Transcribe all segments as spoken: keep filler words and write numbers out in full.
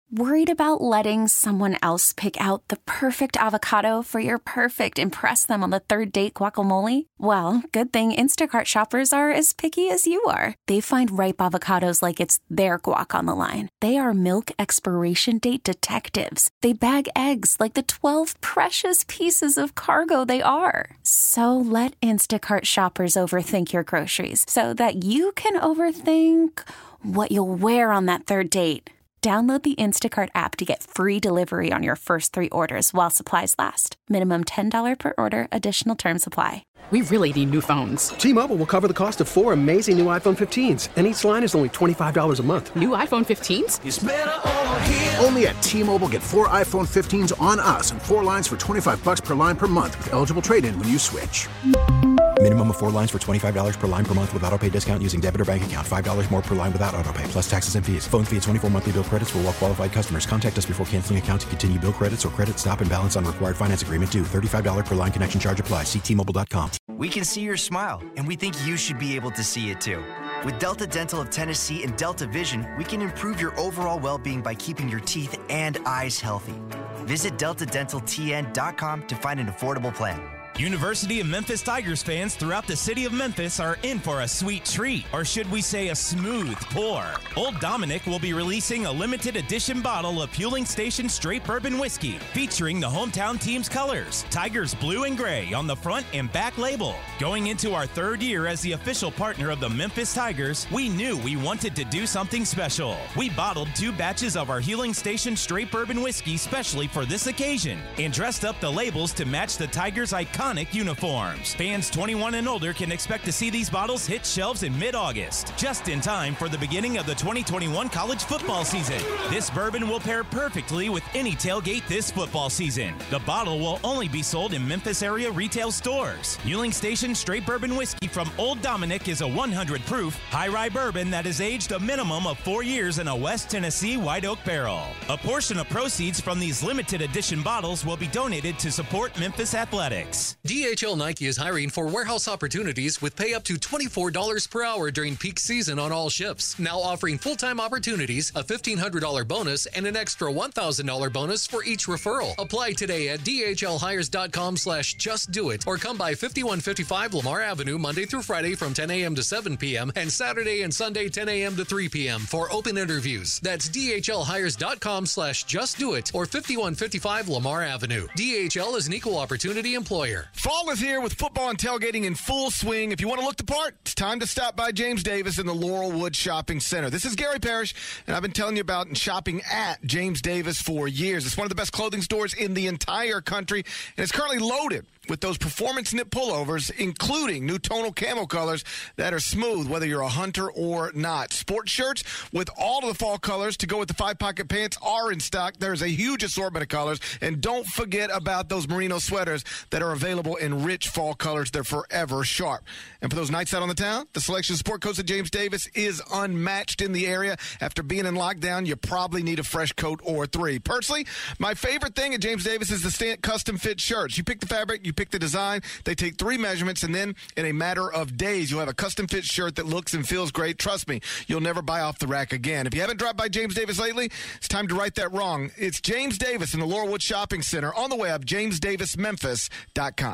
Worried about letting someone else pick out the perfect avocado for your perfect impress them on the third date guacamole? Well, good thing Instacart shoppers are as picky as you are. They find ripe avocados like it's their guac on the line. They are milk expiration date detectives. They bag eggs like the twelve precious pieces of cargo they are. So let Instacart shoppers overthink your groceries so that you can overthink what you'll wear on that third date. Download the Instacart app to get free delivery on your first three orders while supplies last. Minimum ten dollars per order. Additional terms apply. We really need new phones. T-Mobile will cover the cost of four amazing new iPhone fifteens, and each line is only twenty-five dollars a month. New iPhone fifteens? It's better over here. Only at T-Mobile, get four iPhone fifteens on us and four lines for twenty-five dollars per line per month with eligible trade-in when you switch. Minimum of four lines for twenty-five dollars per line per month with autopay discount using debit or bank account. five dollars more per line without autopay, plus taxes and fees. Phone fee at twenty-four monthly bill credits for well-qualified customers. Contact us before canceling account to continue bill credits or credit stop and balance on required finance agreement due. thirty-five dollars per line connection charge applies. See T Mobile dot com. We can see your smile, and we think you should be able to see it too. With Delta Dental of Tennessee and Delta Vision, we can improve your overall well-being by keeping your teeth and eyes healthy. Visit delta dental t n dot com to find an affordable plan. University of Memphis Tigers fans throughout the city of Memphis are in for a sweet treat, or should we say a smooth pour. Old Dominick will be releasing a limited edition bottle of Huling Station Straight Bourbon Whiskey, featuring the hometown team's colors, Tigers blue and gray on the front and back label. Going into our third year as the official partner of the Memphis Tigers, we knew we wanted to do something special. We bottled two batches of our Huling Station Straight Bourbon Whiskey specially for this occasion, and dressed up the labels to match the Tigers' iconic uniforms. Fans twenty-one and older can expect to see these bottles hit shelves in mid-August, just in time for the beginning of the twenty twenty-one college football season. This bourbon will pair perfectly with any tailgate this football season. The bottle will only be sold in Memphis area retail stores. Huling Station Straight Bourbon Whiskey from Old Dominick is a one hundred proof, high rye bourbon that is aged a minimum of four years in a West Tennessee white oak barrel. A portion of proceeds from these limited edition bottles will be donated to support Memphis athletics. D H L Nike is hiring for warehouse opportunities with pay up to twenty-four dollars per hour during peak season on all shifts. Now offering full-time opportunities, a fifteen hundred dollars bonus, and an extra one thousand dollars bonus for each referral. Apply today at d h l hires dot com slash just do it or come by fifty-one fifty-five Lamar Avenue Monday through Friday from ten a.m. to seven p.m. and Saturday and Sunday ten a.m. to three p.m. for open interviews. That's d h l hires dot com slash just do it or fifty-one fifty-five Lamar Avenue. D H L is an equal opportunity employer. Fall is here with football and tailgating in full swing. If you want to look the part, it's time to stop by James Davis in the Laurelwood Shopping Center. This is Gary Parrish, and I've been telling you about shopping at James Davis for years. It's one of the best clothing stores in the entire country, and it's currently loaded with those performance knit pullovers, including new tonal camo colors that are smooth, whether you're a hunter or not. Sports shirts with all of the fall colors to go with the five-pocket pants are in stock. There's a huge assortment of colors. And don't forget about those merino sweaters that are available in rich fall colors. They're forever sharp. And for those nights out on the town, the selection of sport coats at James Davis is unmatched in the area. After being in lockdown, you probably need a fresh coat or three. Personally, my favorite thing at James Davis is the stand custom fit shirts. You pick the fabric, you pick the design, they take three measurements, and then in a matter of days, you'll have a custom fit shirt that looks and feels great. Trust me, you'll never buy off the rack again. If you haven't dropped by James Davis lately, it's time to right that wrong. It's James Davis in the Laurelwood Shopping Center on the web, james davis memphis dot com.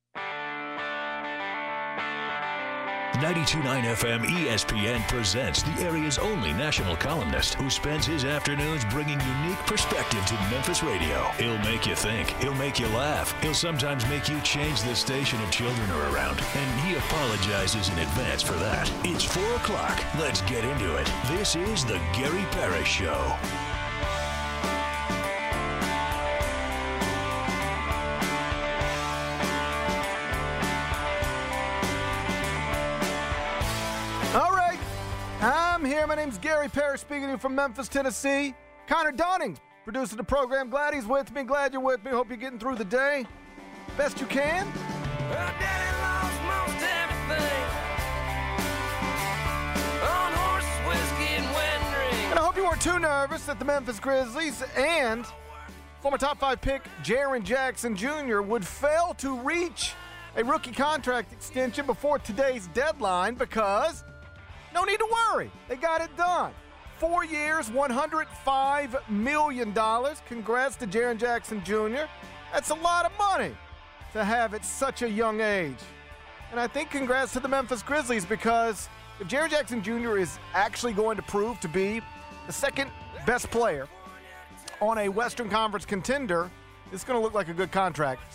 ninety-two point nine F M E S P N presents the area's only national columnist who spends his afternoons bringing unique perspective to Memphis radio. He'll make you think. He'll make you laugh. He'll sometimes make you change the station if children are around. And he apologizes in advance for that. It's four o'clock. Let's get into it. This is the Gary Parrish Show. All right, I'm here. My name's Gary Parrish, speaking to you from Memphis, Tennessee. Connor Donning, producing the program. Glad he's with me. Glad you're with me. Hope you're getting through the day best you can. Well, Daddy lost most everything on horse, whiskey, and wedding ring. And I hope you weren't too nervous that the Memphis Grizzlies and former top five pick Jaren Jackson Junior would fail to reach a rookie contract extension before today's deadline because no need to worry. They got it done. Four years, one hundred five million dollars. Congrats to Jaren Jackson Junior That's a lot of money to have at such a young age. And I think congrats to the Memphis Grizzlies, because if Jaren Jackson Junior is actually going to prove to be the second best player on a Western Conference contender, it's going to look like a good contract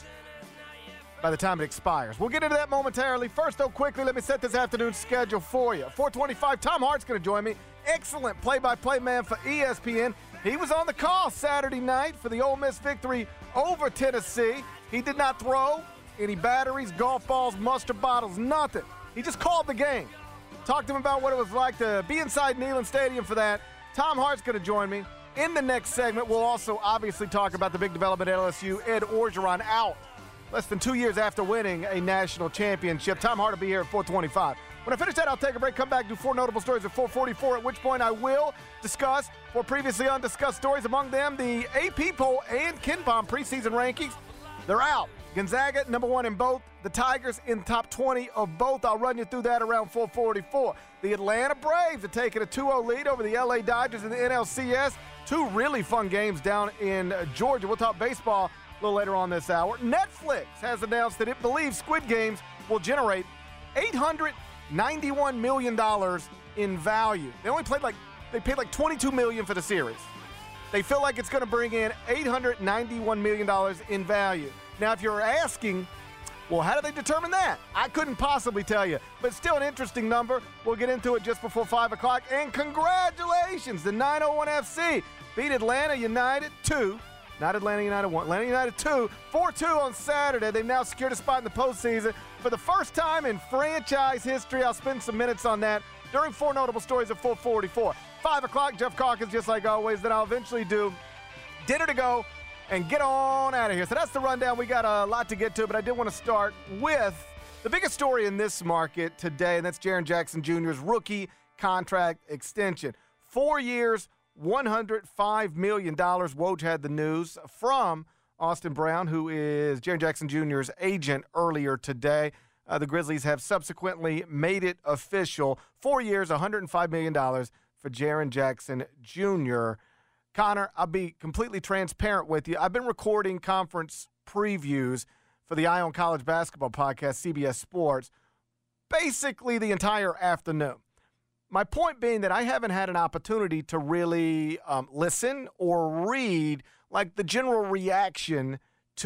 by the time it expires. We'll get into that momentarily. First, though, quickly, let me set this afternoon's schedule for you. four twenty-five, Tom Hart's going to join me. Excellent play-by-play man for E S P N. He was on the call Saturday night for the Ole Miss victory over Tennessee. He did not throw any batteries, golf balls, mustard bottles, nothing. He just called the game. Talked to him about what it was like to be inside Neyland Stadium for that. Tom Hart's going to join me. In the next segment, we'll also obviously talk about the big development at L S U. Ed Orgeron out less than two years after winning a national championship. Tom Hart will be here at four twenty-five. When I finish that, I'll take a break, come back, do four notable stories at four forty-four, at which point I will discuss four previously undiscussed stories, among them the A P poll and KenPom preseason rankings. They're out. Gonzaga, number one in both. The Tigers in top twenty of both. I'll run you through that around four forty-four. The Atlanta Braves are taking a two oh lead over the L A Dodgers in the N L C S. Two really fun games down in Georgia. We'll talk baseball a little later on this hour. Netflix has announced that it believes Squid Games will generate eight hundred ninety-one million dollars in value. They only played like, they paid like twenty-two million dollars for the series. They feel like it's going to bring in eight hundred ninety-one million dollars in value. Now, if you're asking, well, how do they determine that? I couldn't possibly tell you, but still an interesting number. We'll get into it just before five o'clock. And congratulations, the nine oh one F C beat Atlanta United two. Not Atlanta United one. Atlanta United two. four two on Saturday. They've now secured a spot in the postseason for the first time in franchise history. I'll spend some minutes on that during four notable stories at four forty-four. five o'clock, Jeff Calkins, just like always. Then I'll eventually do dinner to go and get on out of here. So that's the rundown. We got a lot to get to, but I did want to start with the biggest story in this market today, and that's Jaren Jackson Junior's rookie contract extension. Four years, one hundred five million dollars. Woj had the news from Austin Brown, who is Jaren Jackson Junior's agent, earlier today. Uh, the Grizzlies have subsequently made it official. Four years, one hundred five million dollars for Jaren Jackson Junior Connor, I'll be completely transparent with you. I've been recording conference previews for the Eye on College Basketball podcast, C B S Sports, basically the entire afternoon. My point being that I haven't had an opportunity to really um, listen or read like the general reaction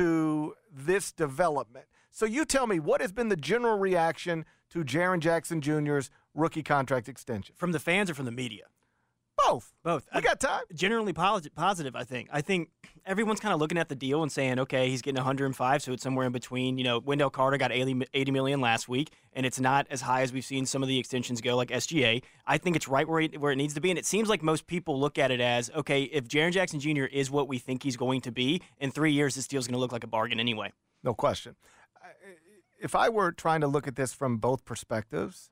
to this development. So you tell me, what has been the general reaction to Jaren Jackson Junior's rookie contract extension? From the fans or from the media? Both. Both. We got time. Generally positive, positive, I think. I think everyone's kind of looking at the deal and saying, okay, he's getting one hundred five, so it's somewhere in between. You know, Wendell Carter got eighty million dollars last week, and it's not as high as we've seen some of the extensions go, like S G A. I think it's right where it, where it needs to be, and it seems like most people look at it as, okay, if Jaren Jackson Junior is what we think he's going to be, in three years this deal's going to look like a bargain anyway. No question. If I were trying to look at this from both perspectives,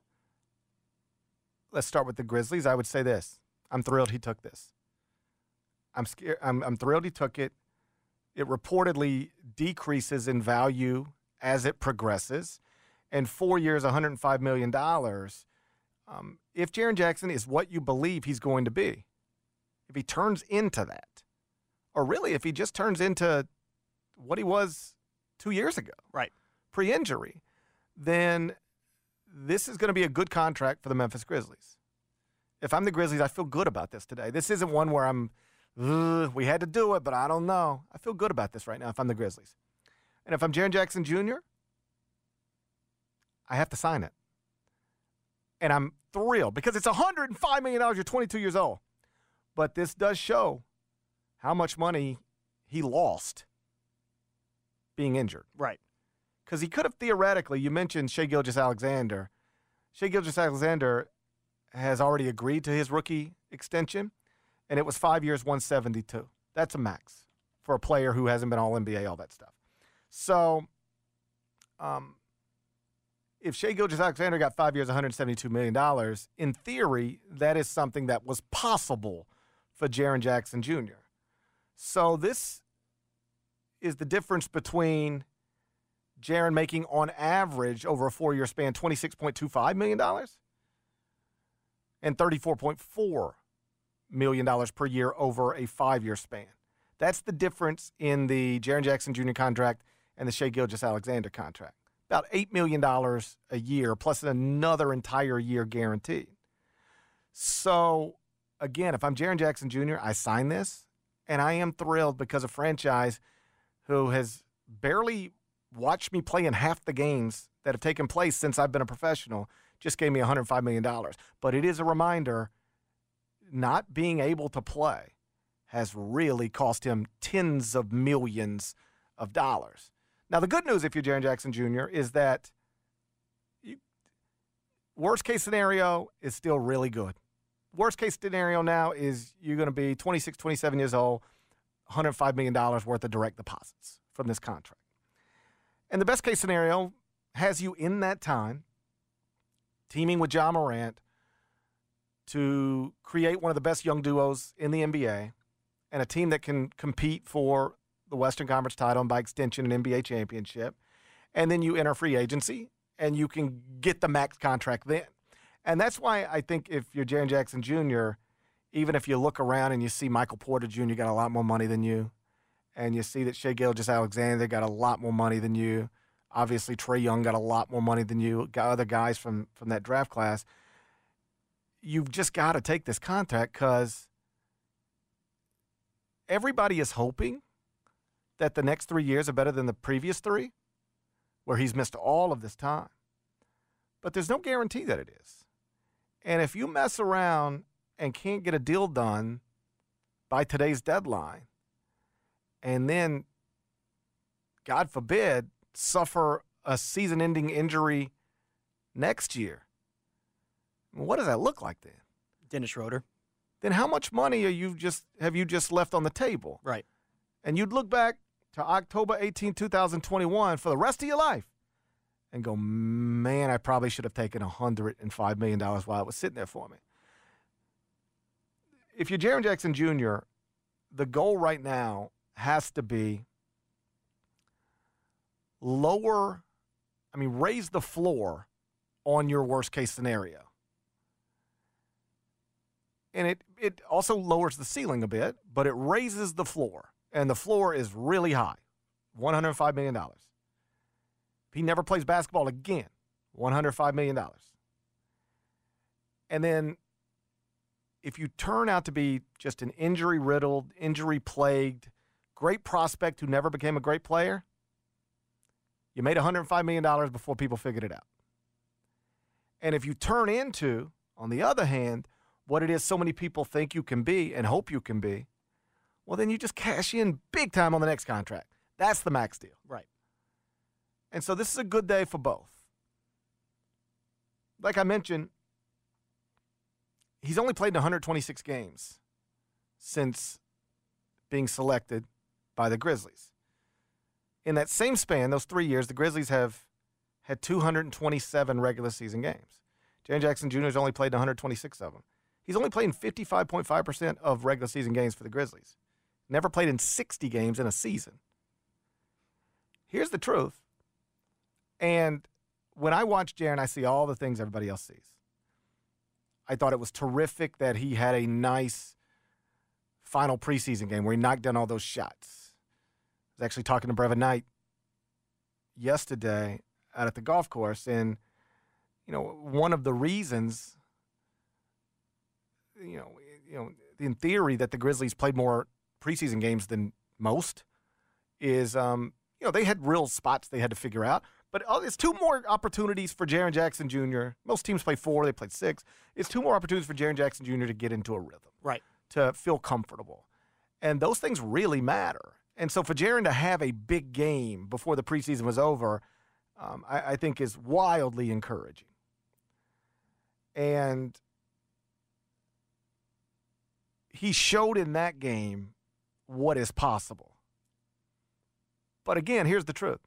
let's start with the Grizzlies, I would say this. I'm thrilled he took this. I'm scared. I'm, I'm thrilled he took it. It reportedly decreases in value as it progresses. And four years, one hundred five million dollars. Um, if Jaren Jackson is what you believe he's going to be, if he turns into that, or really if he just turns into what he was two years ago, right, pre-injury, then this is going to be a good contract for the Memphis Grizzlies. If I'm the Grizzlies, I feel good about this today. This isn't one where I'm, we had to do it, but I don't know. I feel good about this right now if I'm the Grizzlies. And if I'm Jaren Jackson Junior, I have to sign it. And I'm thrilled because it's one hundred five million dollars. You're twenty-two years old. But this does show how much money he lost being injured. Right. Because he could have theoretically, you mentioned Shai Gilgeous-Alexander. Shai Gilgeous-Alexander has already agreed to his rookie extension, and it was five years, one seventy-two. That's a max for a player who hasn't been all N B A, all that stuff. So um, if Shai Gilgeous-Alexander got five years, one hundred seventy-two million dollars, in theory, that is something that was possible for Jaren Jackson Junior So this is the difference between Jaren making, on average, over a four-year span, twenty-six point two five million dollars and thirty-four point four million dollars per year over a five-year span. That's the difference in the Jaren Jackson Junior contract and the Shai Gilgeous-Alexander contract. About eight million dollars a year plus another entire year guaranteed. So, again, if I'm Jaren Jackson Junior, I sign this, and I am thrilled because a franchise who has barely watched me play in half the games that have taken place since I've been a professional just gave me one hundred five million dollars. But it is a reminder, not being able to play has really cost him tens of millions of dollars. Now, the good news, if you're Jaren Jackson Junior, is that you, worst case scenario is still really good. Worst case scenario now is you're going to be twenty-six, twenty-seven years old, one hundred five million dollars worth of direct deposits from this contract. And the best case scenario has you in that time teaming with Ja Morant to create one of the best young duos in the N B A and a team that can compete for the Western Conference title and by extension an N B A championship. And then you enter free agency and you can get the max contract then. And that's why I think if you're Jaren Jackson Junior, even if you look around and you see Michael Porter Junior got a lot more money than you, and you see that Shai Gilgeous-Alexander got a lot more money than you, obviously Trae Young got a lot more money than you, got other guys from, from that draft class, you've just got to take this contract because everybody is hoping that the next three years are better than the previous three, where he's missed all of this time. But there's no guarantee that it is. And if you mess around and can't get a deal done by today's deadline, and then, God forbid, suffer a season-ending injury next year, what does that look like then? Dennis Schroeder. Then how much money are you just have you just left on the table? Right. And you'd look back to October eighteenth, twenty twenty-one for the rest of your life and go, man, I probably should have taken one hundred five million dollars while it was sitting there for me. If you're Jaren Jackson Junior, the goal right now has to be lower, I mean, raise the floor on your worst-case scenario. And it, it also lowers the ceiling a bit, but it raises the floor. And the floor is really high, one hundred five million dollars. If he never plays basketball again, one hundred five million dollars. And then if you turn out to be just an injury-riddled, injury-plagued, great prospect who never became a great player, you made one hundred five million dollars before people figured it out. And if you turn into, on the other hand, what it is so many people think you can be and hope you can be, well, then you just cash in big time on the next contract. That's the max deal. Right. And so this is a good day for both. Like I mentioned, he's only played in one hundred twenty-six games since being selected by the Grizzlies. In that same span, those three years, the Grizzlies have had two hundred twenty-seven regular season games. Jaren Jackson Junior has only played in one hundred twenty-six of them. He's only played in fifty-five point five percent of regular season games for the Grizzlies. Never played in sixty games in a season. Here's the truth. And when I watch Jaren, I see all the things everybody else sees. I thought it was terrific that he had a nice final preseason game where he knocked down all those shots. I was actually talking to Brevin Knight yesterday out at the golf course, and you know, one of the reasons, you know, you know, in theory that the Grizzlies played more preseason games than most is, um, you know, they had real spots they had to figure out. But uh, it's two more opportunities for Jaren Jackson Junior Most teams play four, they played six. It's two more opportunities for Jaren Jackson Junior to get into a rhythm. Right. To feel comfortable. And those things really matter. And so for Jaren to have a big game before the preseason was over, um, I, I think is wildly encouraging. And he showed in that game what is possible. But again, here's the truth.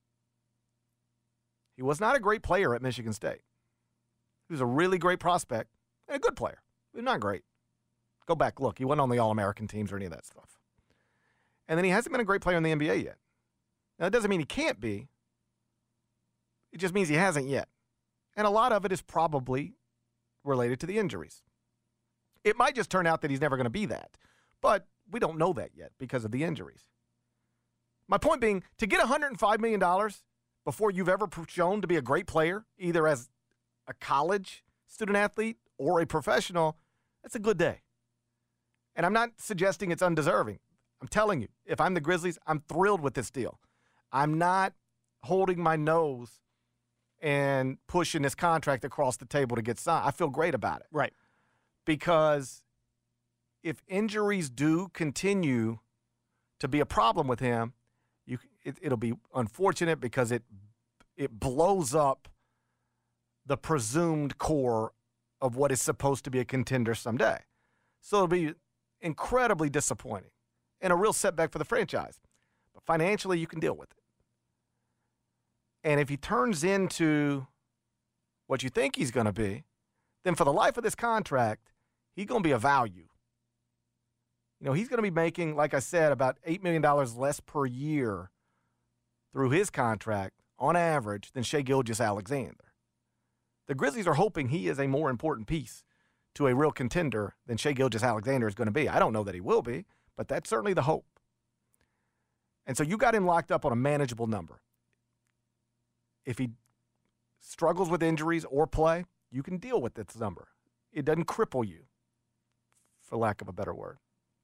He was not a great player at Michigan State. He was a really great prospect and a good player, but not great. Go back, look. He wasn't on the All-American teams or any of that stuff. And then he hasn't been a great player in the N B A yet. Now, it doesn't mean he can't be. It just means he hasn't yet. And a lot of it is probably related to the injuries. It might just turn out that he's never going to be that. But we don't know that yet because of the injuries. My point being, to get one hundred five million dollars before you've ever shown to be a great player, either as a college student athlete or a professional, that's a good day. And I'm not suggesting it's undeserving. I'm telling you, if I'm the Grizzlies, I'm thrilled with this deal. I'm not holding my nose and pushing this contract across the table to get signed. I feel great about it. Right. Because if injuries do continue to be a problem with him, you it, it'll be unfortunate because it it blows up the presumed core of what is supposed to be a contender someday. So it'll be incredibly disappointing and a real setback for the franchise. But financially, you can deal with it. And if he turns into what you think he's going to be, then for the life of this contract, he's going to be a value. You know, he's going to be making, like I said, about eight million dollars less per year through his contract on average than Shai Gilgeous-Alexander. The Grizzlies are hoping he is a more important piece to a real contender than Shai Gilgeous-Alexander is going to be. I don't know that he will be, but that's certainly the hope. And so you got him locked up on a manageable number. If he struggles with injuries or play, you can deal with this number. It doesn't cripple you, for lack of a better word.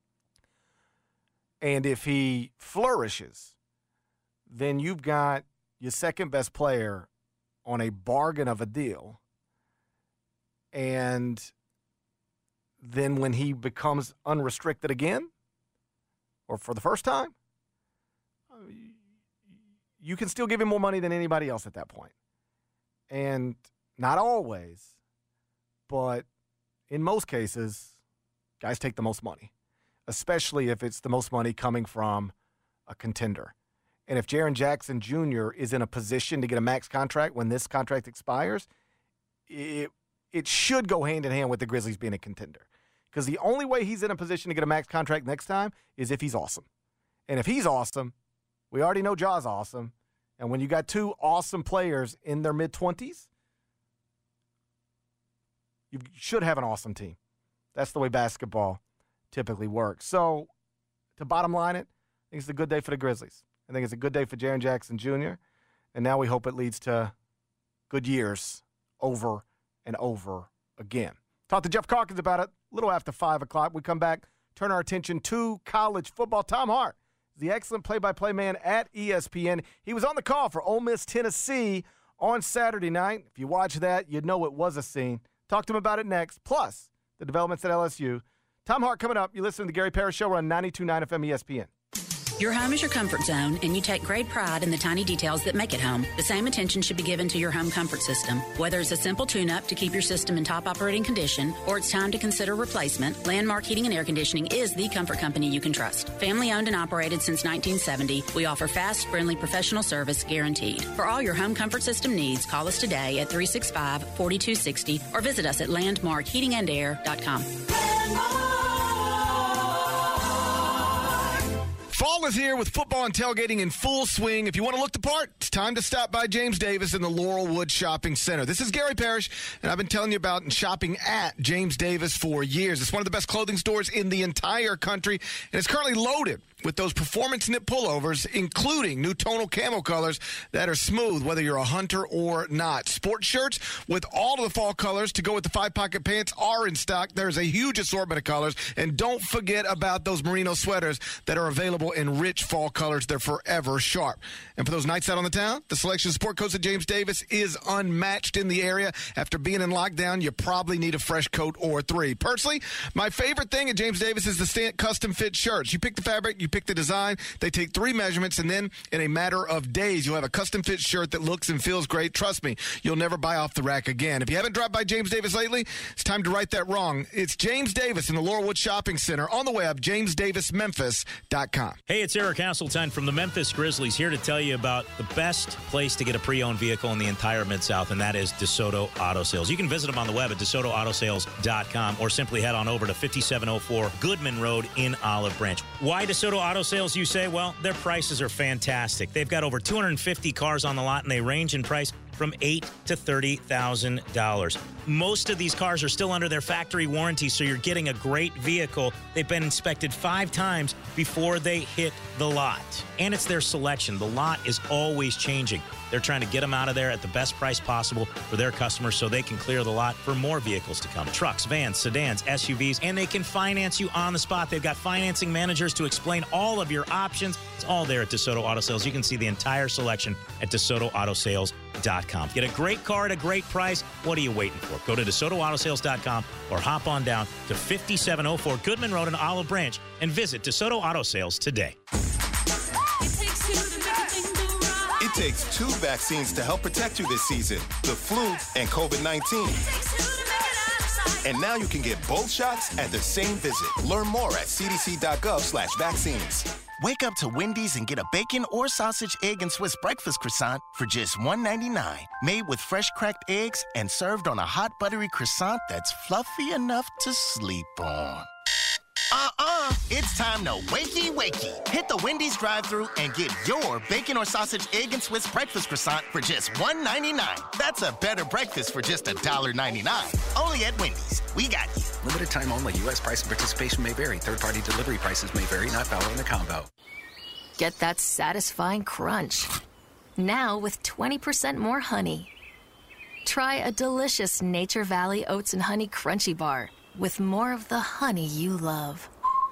And if he flourishes, then you've got your second best player on a bargain of a deal. And then when he becomes unrestricted again, or for the first time, you can still give him more money than anybody else at that point. And not always, but in most cases, guys take the most money, especially if it's the most money coming from a contender. And if Jaren Jackson Junior is in a position to get a max contract when this contract expires, it it should go hand in hand with the Grizzlies being a contender. Because the only way he's in a position to get a max contract next time is if he's awesome. And if he's awesome, we already know Ja's awesome. And when you got two awesome players in their mid-twenties, you should have an awesome team. That's the way basketball typically works. So to bottom line it, I think it's a good day for the Grizzlies. I think it's a good day for Jaren Jackson Junior And now we hope it leads to good years over and over again. Talk to Jeff Calkins about it a little after five o'clock. We come back, turn our attention to college football. Tom Hart, the excellent play-by-play man at E S P N. He was on the call for Ole Miss, Tennessee on Saturday night. If you watch that, you'd know it was a scene. Talk to him about it next, plus the developments at L S U. Tom Hart coming up. You listen to the Gary Parrish Show on ninety-two point nine F M E S P N. Your home is your comfort zone, and you take great pride in the tiny details that make it home. The same attention should be given to your home comfort system. Whether it's a simple tune-up to keep your system in top operating condition, or it's time to consider replacement, Landmark Heating and Air Conditioning is the comfort company you can trust. Family-owned and operated since nineteen seventy, we offer fast, friendly, professional service guaranteed. For all your home comfort system needs, call us today at three six five, four two six zero or visit us at landmark heating and air dot com. Fall is here with football and tailgating in full swing. If you want to look the part, it's time to stop by James Davis in the Laurelwood Shopping Center. This is Gary Parrish, and I've been telling you about shopping at James Davis for years. It's one of the best clothing stores in the entire country, and it's currently loaded with those performance knit pullovers, including new tonal camo colors that are smooth, whether you're a hunter or not. Sports shirts with all of the fall colors to go with the five-pocket pants are in stock. There's a huge assortment of colors. And don't forget about those merino sweaters that are available in rich fall colors. They're forever sharp. And for those nights out on the town, the selection of sport coats at James Davis is unmatched in the area. After being in lockdown, you probably need a fresh coat or three. Personally, my favorite thing at James Davis is the stand custom fit shirts. You pick the fabric, you pick the design, they take three measurements, and then in a matter of days, you'll have a custom fit shirt that looks and feels great. Trust me, you'll never buy off the rack again. If you haven't dropped by James Davis lately, it's time to right that wrong. It's James Davis in the Laurelwood Shopping Center on the web, james davis memphis dot com. Hey, it's Eric Hasseltine from the Memphis Grizzlies here to tell you about the best place to get a pre-owned vehicle in the entire Mid-South, and that is DeSoto Auto Sales. You can visit them on the web at desoto auto sales dot com or simply head on over to fifty-seven oh four Goodman Road in Olive Branch. Why DeSoto Auto Sales, you say? Well, their prices are fantastic. They've got over two hundred fifty cars on the lot, and they range in price from eight thousand to thirty thousand dollars. Most of these cars are still under their factory warranty, so you're getting a great vehicle. They've been inspected five times before they hit the lot. And it's their selection. The lot is always changing. They're trying to get them out of there at the best price possible for their customers so they can clear the lot for more vehicles to come. Trucks, vans, sedans, S U Vs, and they can finance you on the spot. They've got financing managers to explain all of your options. It's all there at DeSoto Auto Sales. You can see the entire selection at DeSoto Auto Sales dot com. Get a great car at a great price. What are you waiting for? Go to DeSoto Auto Sales dot com or hop on down to fifty-seven oh four Goodman Road in Olive Branch and visit DeSoto Auto Sales today. It takes two vaccines to help protect you this season, the flu and COVID nineteen. And now you can get both shots at the same visit. Learn more at c d c dot gov slash vaccines. Wake up to Wendy's and get a bacon or sausage, egg, and Swiss breakfast croissant for just one ninety-nine. Made with fresh cracked eggs and served on a hot buttery croissant that's fluffy enough to sleep on. Uh-uh, it's time to wakey wakey. Hit the Wendy's drive-thru and get your bacon or sausage, egg, and Swiss breakfast croissant for just one ninety-nine. That's a better breakfast for just one ninety-nine. Only at Wendy's. We got you. Limited time only. U S price and participation may vary. Third-party delivery prices may vary. Not valid in the combo. Get that satisfying crunch. Now with twenty percent more honey. Try a delicious Nature Valley Oats and Honey Crunchy Bar with more of the honey you love.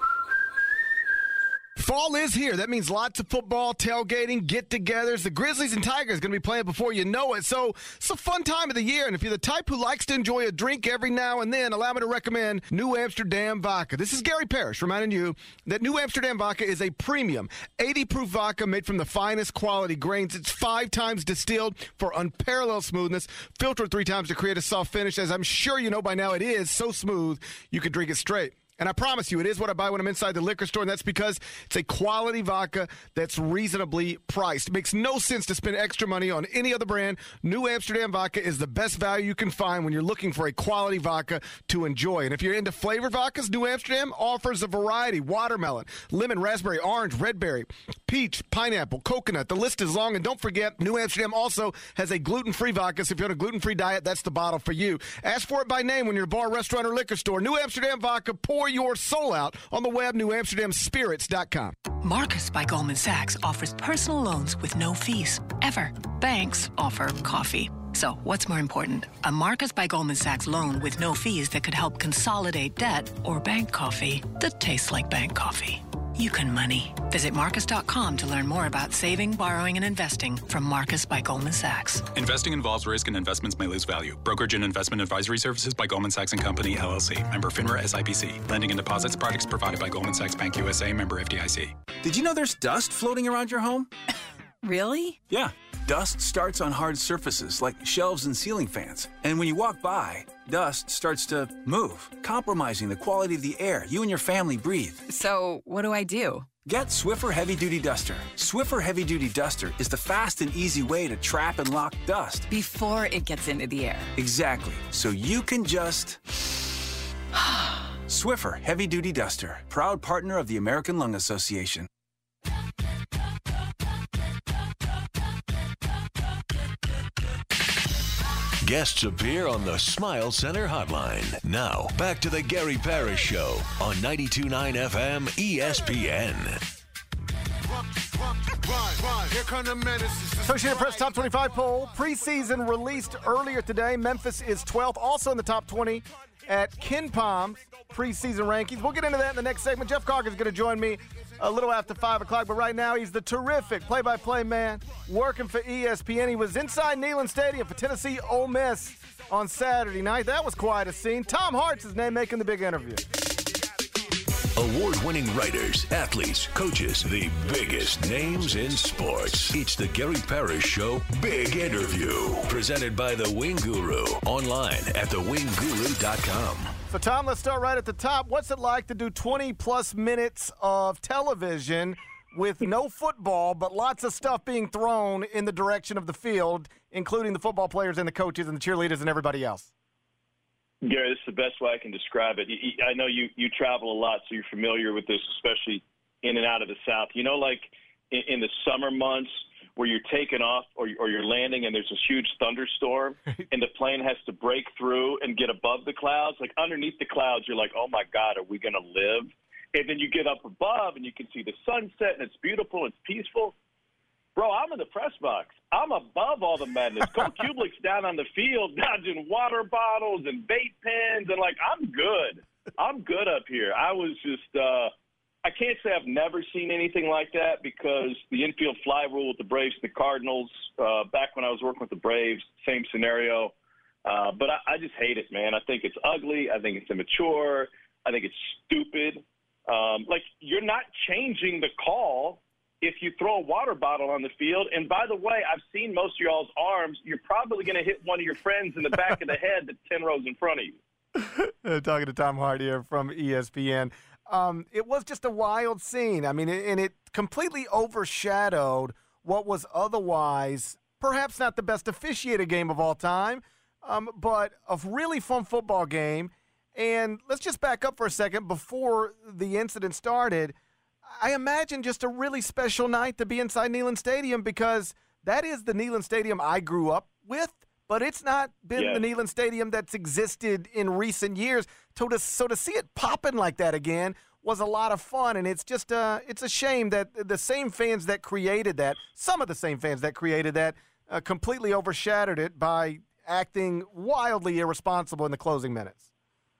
Fall is here. That means lots of football, tailgating, get-togethers. The Grizzlies and Tigers going to be playing before you know it. So it's a fun time of the year. And if you're the type who likes to enjoy a drink every now and then, allow me to recommend New Amsterdam Vodka. This is Gary Parrish reminding you that New Amsterdam Vodka is a premium eighty proof vodka made from the finest quality grains. It's five times distilled for unparalleled smoothness, filtered three times to create a soft finish. As I'm sure you know by now, it is so smooth you could drink it straight. And I promise you, it is what I buy when I'm inside the liquor store, and that's because it's a quality vodka that's reasonably priced. It makes no sense to spend extra money on any other brand. New Amsterdam Vodka is the best value you can find when you're looking for a quality vodka to enjoy. And if you're into flavored vodkas, New Amsterdam offers a variety: watermelon, lemon, raspberry, orange, red berry, peach, pineapple, coconut. The list is long, and don't forget, New Amsterdam also has a gluten-free vodka, so if you're on a gluten-free diet, that's the bottle for you. Ask for it by name when you're at a bar, restaurant, or liquor store. New Amsterdam Vodka, pour your soul out on the web, new amsterdam spirits dot com. Marcus by Goldman Sachs offers personal loans with no fees, ever. Banks offer coffee. So what's more important, a Marcus by Goldman Sachs loan with no fees that could help consolidate debt, or bank coffee that tastes like bank coffee? You can money. Visit Marcus dot com to learn more about saving, borrowing, and investing from Marcus by Goldman Sachs. Investing involves risk and investments may lose value. Brokerage and investment advisory services by Goldman Sachs and Company, L L C. Member FINRA S I P C. Lending and deposits products provided by Goldman Sachs Bank U S A. Member F D I C. Did you know there's dust floating around your home? Really? Yeah. Dust starts on hard surfaces like shelves and ceiling fans. And when you walk by, dust starts to move, compromising the quality of the air you and your family breathe. So, what do I do? Get Swiffer Heavy Duty Duster. Swiffer Heavy Duty Duster is the fast and easy way to trap and lock dust. Before it gets into the air. Exactly. So you can just... Swiffer Heavy Duty Duster. Proud partner of the American Lung Association. Guests appear on the Smile Center hotline. Now, back to the Gary Parrish Show on ninety-two point nine F M E S P N. Associated Press Top twenty-five poll. Preseason released earlier today. Memphis is twelfth, also in the top twenty at KenPom's preseason rankings. We'll get into that in the next segment. Jeff Carg is going to join me a little after five o'clock, but right now he's the terrific play-by-play man working for E S P N. He was inside Neyland Stadium for Tennessee Ole Miss on Saturday night. That was quite a scene. Tom Hart's his name, making the big interview. Award-winning writers, athletes, coaches, the biggest names in sports. It's the Gary Parrish Show Big Interview, presented by The Wing Guru, online at the wing guru dot com. So, Tom, let's start right at the top. What's it like to do twenty-plus minutes of television with no football, but lots of stuff being thrown in the direction of the field, including the football players and the coaches and the cheerleaders and everybody else? Gary, this is the best way I can describe it. I know you, you travel a lot, so you're familiar with this, especially in and out of the South. You know, like in, in the summer months where you're taking off or, or you're landing and there's this huge thunderstorm and the plane has to break through and get above the clouds. Like underneath the clouds, you're like, oh, my God, are we going to live? And then you get up above and you can see the sunset and it's beautiful, it's peaceful. Bro, I'm in the press box. I'm above all the madness. Coach Kublik's down on the field dodging water bottles and vape pens. And, like, I'm good. I'm good up here. I was just uh, – I can't say I've never seen anything like that because the infield fly rule with the Braves and the Cardinals, uh, back when I was working with the Braves, same scenario. Uh, but I, I just hate it, man. I think it's ugly. I think it's immature. I think it's stupid. Um, like, you're not changing the call if you throw a water bottle on the field. And by the way, I've seen most of y'all's arms. You're probably going to hit one of your friends in the back of the head that's ten rows in front of you. Talking to Tom Hart here from E S P N. Um, it was just a wild scene. I mean, and it completely overshadowed what was otherwise perhaps not the best officiated game of all time, um, but a really fun football game. And let's just back up for a second. Before the incident started, I imagine just a really special night to be inside Neyland Stadium because that is the Neyland Stadium I grew up with, but it's not been yeah. the Neyland Stadium that's existed in recent years. So to, so to see it popping like that again was a lot of fun, and it's just uh, it's a shame that the same fans that created that, some of the same fans that created that, uh, completely overshadowed it by acting wildly irresponsible in the closing minutes.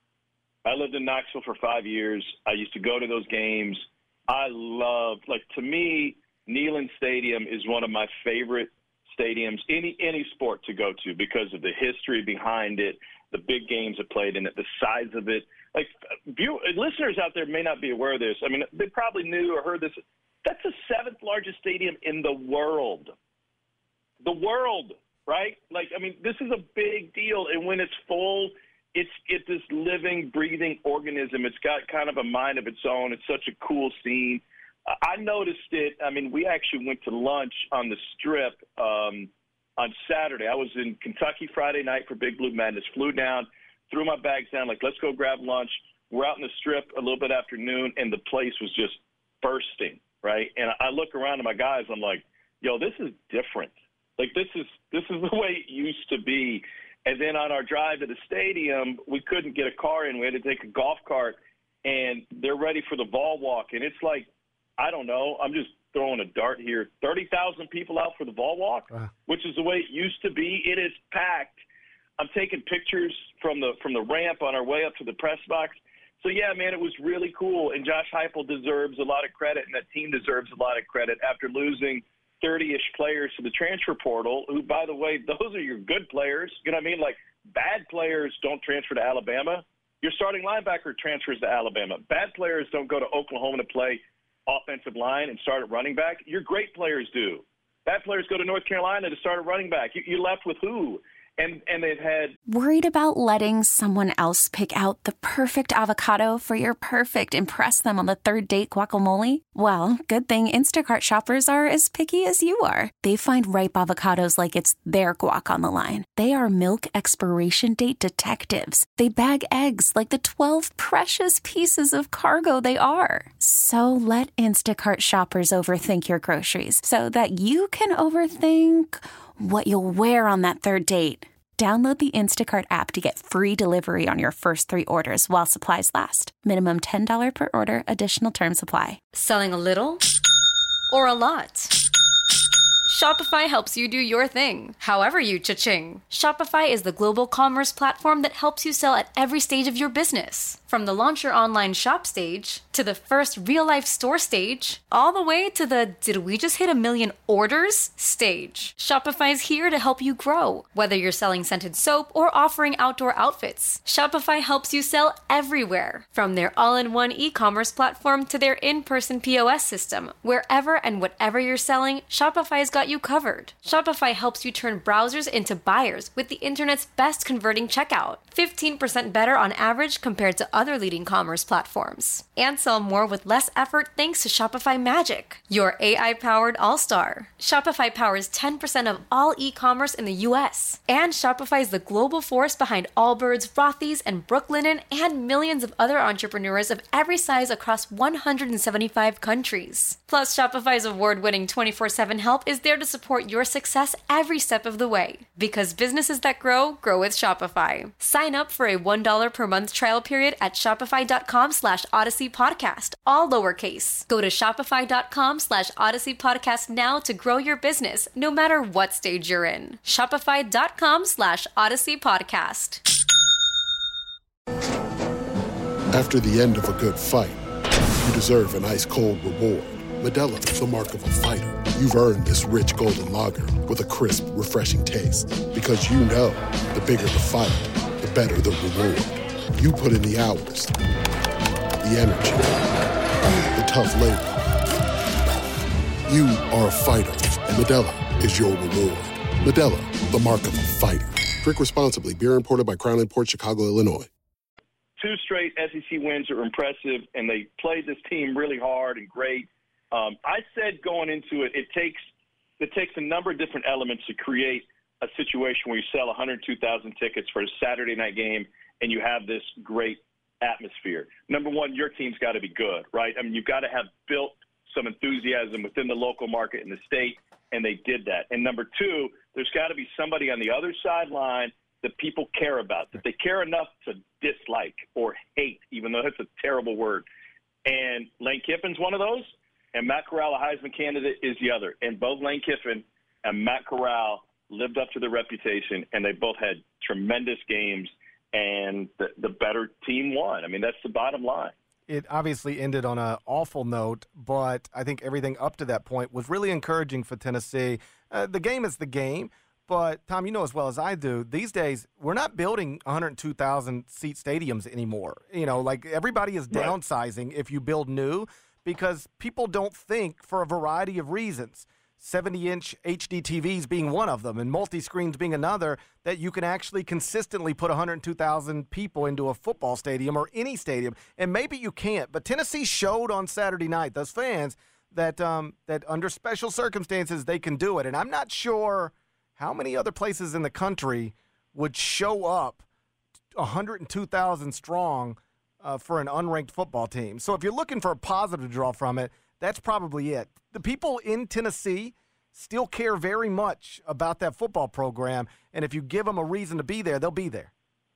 I lived in Knoxville for five years. I used to go to those games. I love, like, to me, Neyland Stadium is one of my favorite stadiums, any any sport to go to because of the history behind it, the big games that played in it, the size of it. Like, view, listeners out there may not be aware of this. I mean, they probably knew or heard this. That's the seventh largest stadium in the world. The world, right? Like, I mean, this is a big deal. And when it's full, It's it's this living, breathing organism. It's got kind of a mind of its own. It's such a cool scene. Uh, I noticed it. I mean, we actually went to lunch on the Strip um, on Saturday. I was in Kentucky Friday night for Big Blue Madness. Flew down, threw my bags down, like, let's go grab lunch. We're out in the Strip a little bit after noon, and the place was just bursting, right? And I look around at my guys. I'm like, yo, this is different. Like, this is this is the way it used to be. And then on our drive to the stadium, we couldn't get a car in. We had to take a golf cart, and they're ready for the ball walk. And it's like, I don't know, I'm just throwing a dart here, thirty thousand people out for the ball walk, uh. which is the way it used to be. It is packed. I'm taking pictures from the from the ramp on our way up to the press box. So, yeah, man, it was really cool. And Josh Heupel deserves a lot of credit, and that team deserves a lot of credit after losing thirty-ish players to the transfer portal, who, by the way, those are your good players. You know what I mean? Like, bad players don't transfer to Alabama. Your starting linebacker transfers to Alabama. Bad players don't go to Oklahoma to play offensive line and start at running back. Your great players do. Bad players go to North Carolina to start at running back. You, you left with who? And and they've had... Worried about letting someone else pick out the perfect avocado for your perfect impress them on the third date guacamole? Well, good thing Instacart shoppers are as picky as you are. They find ripe avocados like it's their guac on the line. They are milk expiration date detectives. They bag eggs like the twelve precious pieces of cargo they are. So let Instacart shoppers overthink your groceries so that you can overthink what you'll wear on that third date. Download the Instacart app to get free delivery on your first three orders while supplies last. Minimum ten dollars per order. Additional terms apply. Selling a little or a lot? Shopify helps you do your thing, however you cha-ching. Shopify is the global commerce platform that helps you sell at every stage of your business. From the launch your online shop stage, to the first real-life store stage, all the way to the did we just hit a million orders stage. Shopify's here to help you grow. Whether you're selling scented soap or offering outdoor outfits, Shopify helps you sell everywhere. From their all-in-one e-commerce platform to their in-person P O S system, wherever and whatever you're selling, Shopify's got you covered. Shopify helps you turn browsers into buyers with the internet's best converting checkout. fifteen percent better on average compared to other other leading commerce platforms. And sell more with less effort thanks to Shopify Magic, your A I-powered all-star. Shopify powers ten percent of all e-commerce in the U S. And Shopify is the global force behind Allbirds, Rothy's, and Brooklinen, and millions of other entrepreneurs of every size across one hundred seventy-five countries. Plus, Shopify's award-winning twenty-four seven help is there to support your success every step of the way. Because businesses that grow, grow with Shopify. Sign up for a one dollar per month trial period at shopify.com slash Odyssey Podcast, all lowercase. Go to shopify.com slash Odyssey Podcast now to grow your business, no matter what stage you're in. Shopify.com slash Odyssey Podcast. After the end of a good fight, you deserve an ice-cold reward. Modelo is the mark of a fighter. You've earned this rich golden lager with a crisp, refreshing taste. Because you know, the bigger the fight, the better the reward. You put in the hours, the energy, the tough labor. You are a fighter, and Modelo is your reward. Modelo, the mark of a fighter. Drink responsibly. Beer imported by Crown Imports, Chicago, Illinois. Two straight S E C wins are impressive, and they played this team really hard and great. Um, I said going into it, it takes it takes a number of different elements to create a situation where you sell one hundred two thousand tickets for a Saturday night game and you have this great atmosphere. Number one, your team's got to be good, right? I mean, you've got to have built some enthusiasm within the local market and the state, and they did that. And number two, there's got to be somebody on the other sideline that people care about, that they care enough to dislike or hate, even though that's a terrible word. And Lane Kiffin's one of those, and Matt Corral, a Heisman candidate, is the other. And both Lane Kiffin and Matt Corral lived up to their reputation, and they both had tremendous games, and the, the better team won. I mean, that's the bottom line. It obviously ended on an awful note, but I think everything up to that point was really encouraging for Tennessee. Uh, the game is the game. But, Tom, you know as well as I do, these days we're not building one hundred two thousand seat stadiums anymore. You know, like everybody is downsizing right. if you build new because people don't think for a variety of reasons, seventy-inch H D T Vs being one of them and multi-screens being another, that you can actually consistently put one hundred two thousand people into a football stadium or any stadium. And maybe you can't. But Tennessee showed on Saturday night, those fans, that um, that under special circumstances they can do it. And I'm not sure how many other places in the country would show up one hundred two thousand strong uh, for an unranked football team? So if you're looking for a positive to draw from it, that's probably it. The people in Tennessee still care very much about that football program, and if you give them a reason to be there, they'll be there.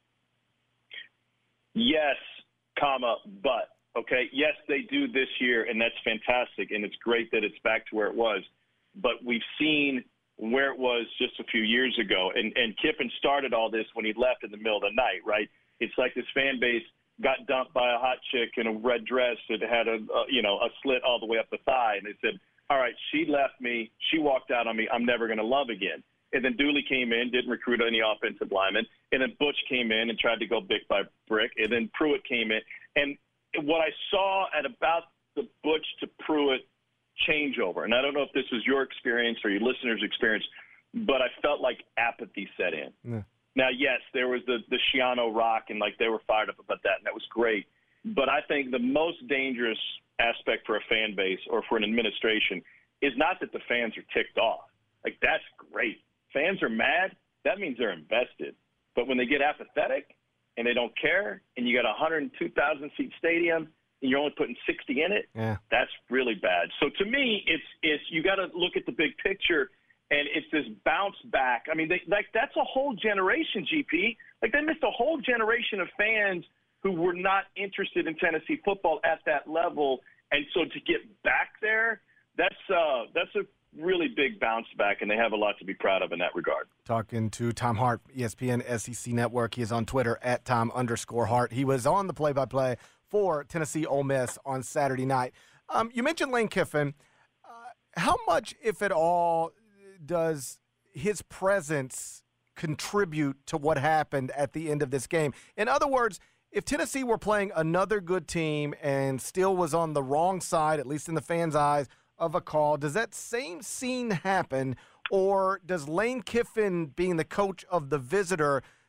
Yes, comma, but, okay, yes, they do this year, and that's fantastic, and it's great that it's back to where it was. But we've seen where it was just a few years ago. And, and Kiffin started all this when he left in the middle of the night, right? It's like this fan base got dumped by a hot chick in a red dress that had a, a you know, a slit all the way up the thigh. And they said, all right, she left me. She walked out on me. I'm never going to love again. And then Dooley came in, didn't recruit any offensive linemen. And then Butch came in and tried to go brick by brick. And then Pruitt came in. And what I saw at about the Butch to Pruitt changeover, and I don't know if this was your experience or your listeners' experience, but I felt like apathy set in. Yeah. Now, yes, there was the, the Shiano Rock, and like they were fired up about that, and that was great. But I think the most dangerous aspect for a fan base or for an administration is not that the fans are ticked off. Like, that's great. Fans are mad. That means they're invested. But when they get apathetic and they don't care, and you got a one hundred two thousand seat stadium, and you're only putting sixty in it, yeah. that's really bad. So to me, it's it's you got to look at the big picture, and it's this bounce back. I mean, they, like that's a whole generation, G P. Like they missed a whole generation of fans who were not interested in Tennessee football at that level, and so to get back there, that's uh, that's a really big bounce back, and they have a lot to be proud of in that regard. Talking to Tom Hart, E S P N S E C Network. He is on Twitter at Tom underscore Hart. He was on the play-by-play for Tennessee Ole Miss on Saturday night. Um, you mentioned Lane Kiffin. Uh, how much, if at all, does his presence contribute to what happened at the end of this game? In other words, if Tennessee were playing another good team and still was on the wrong side, at least in the fans' eyes, of a call, does that same scene happen, or does Lane Kiffin being the coach of the visitor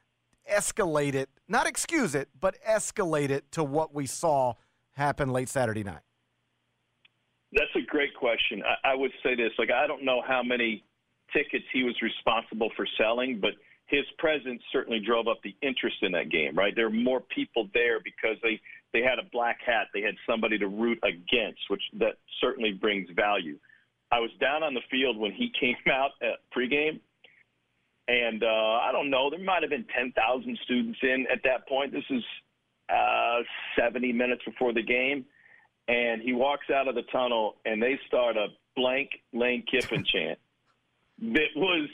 escalate it, not excuse it, but escalate it to what we saw happen late Saturday night? That's a great question. I, I would say this, like, I don't know how many tickets he was responsible for selling, but his presence certainly drove up the interest in that game, right? There were more people there because they, they had a black hat. They had somebody to root against, which that certainly brings value. I was down on the field when he came out at pregame, and uh, I don't know, there might have been ten thousand students in at that point. This is uh, seventy minutes before the game. And he walks out of the tunnel, and they start a blank Lane Kiffin chant. That was,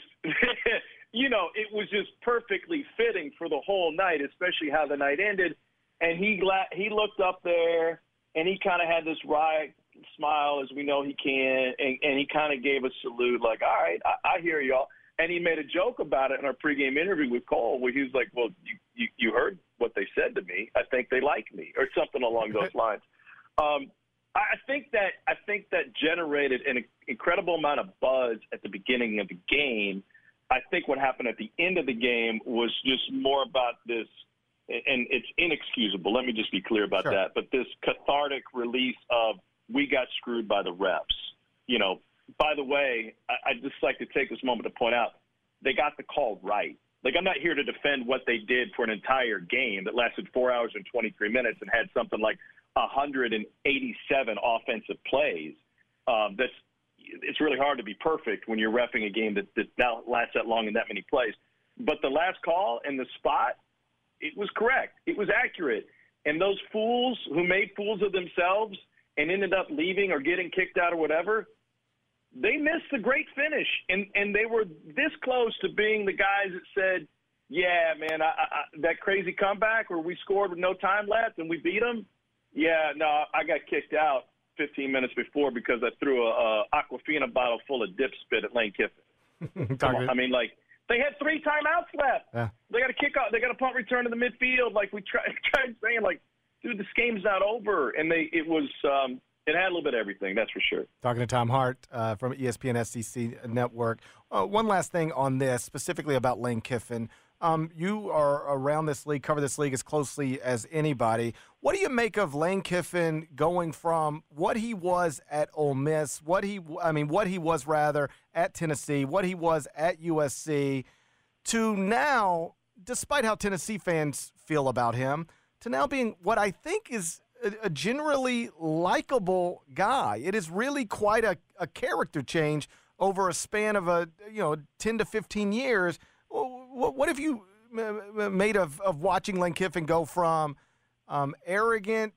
you know, it was just perfectly fitting for the whole night, especially how the night ended. And he gla- he looked up there, and he kind of had this wry smile, as we know he can, and, and he kind of gave a salute, like, all right, I, I hear y'all. And he made a joke about it in our pregame interview with Cole, where he was like, well, you, you, you heard what they said to me. I think they like me, or something along those lines. Um, I think that I think that generated an incredible amount of buzz at the beginning of the game. I think what happened at the end of the game was just more about this, and it's inexcusable. Let me just be clear about Sure. that. But this cathartic release of we got screwed by the refs. You know, by the way, I, I'd just like to take this moment to point out they got the call right. Like, I'm not here to defend what they did for an entire game that lasted four hours and twenty-three minutes and had something like one hundred eighty-seven offensive plays. Um, that's it's really hard to be perfect when you're reffing a game that, that now lasts that long and that many plays. But the last call and the spot, it was correct. It was accurate. And those fools who made fools of themselves and ended up leaving or getting kicked out or whatever, they missed the great finish. And, and they were this close to being the guys that said, yeah, man, I, I, that crazy comeback where we scored with no time left and we beat them, yeah, no, I got kicked out fifteen minutes before because I threw a, a Aquafina bottle full of dip spit at Lane Kiffin. Come on. I mean, like, they had three timeouts left. Yeah. They got a kick out. They got a punt return to the midfield. Like, we tried, tried saying, like, dude, this game's not over. And they, it was, um, it had a little bit of everything, that's for sure. Talking to Tom Hart uh, from E S P N S E C Network. Uh, one last thing on this, specifically about Lane Kiffin. Um, you are around this league, cover this league as closely as anybody. What do you make of Lane Kiffin going from what he was at Ole Miss, what he, I mean, what he was rather at Tennessee, what he was at U S C, to now, despite how Tennessee fans feel about him, to now being what I think is a, a generally likable guy? It is really quite a, a character change over a span of a you know ten to fifteen years. What, what have you made of, of watching Lane Kiffin go from um, arrogant,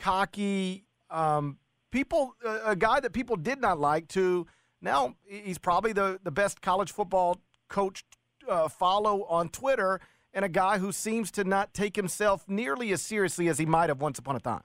cocky, um, people, a guy that people did not like, to now he's probably the, the best college football coach uh, follow on Twitter, and a guy who seems to not take himself nearly as seriously as he might have once upon a time?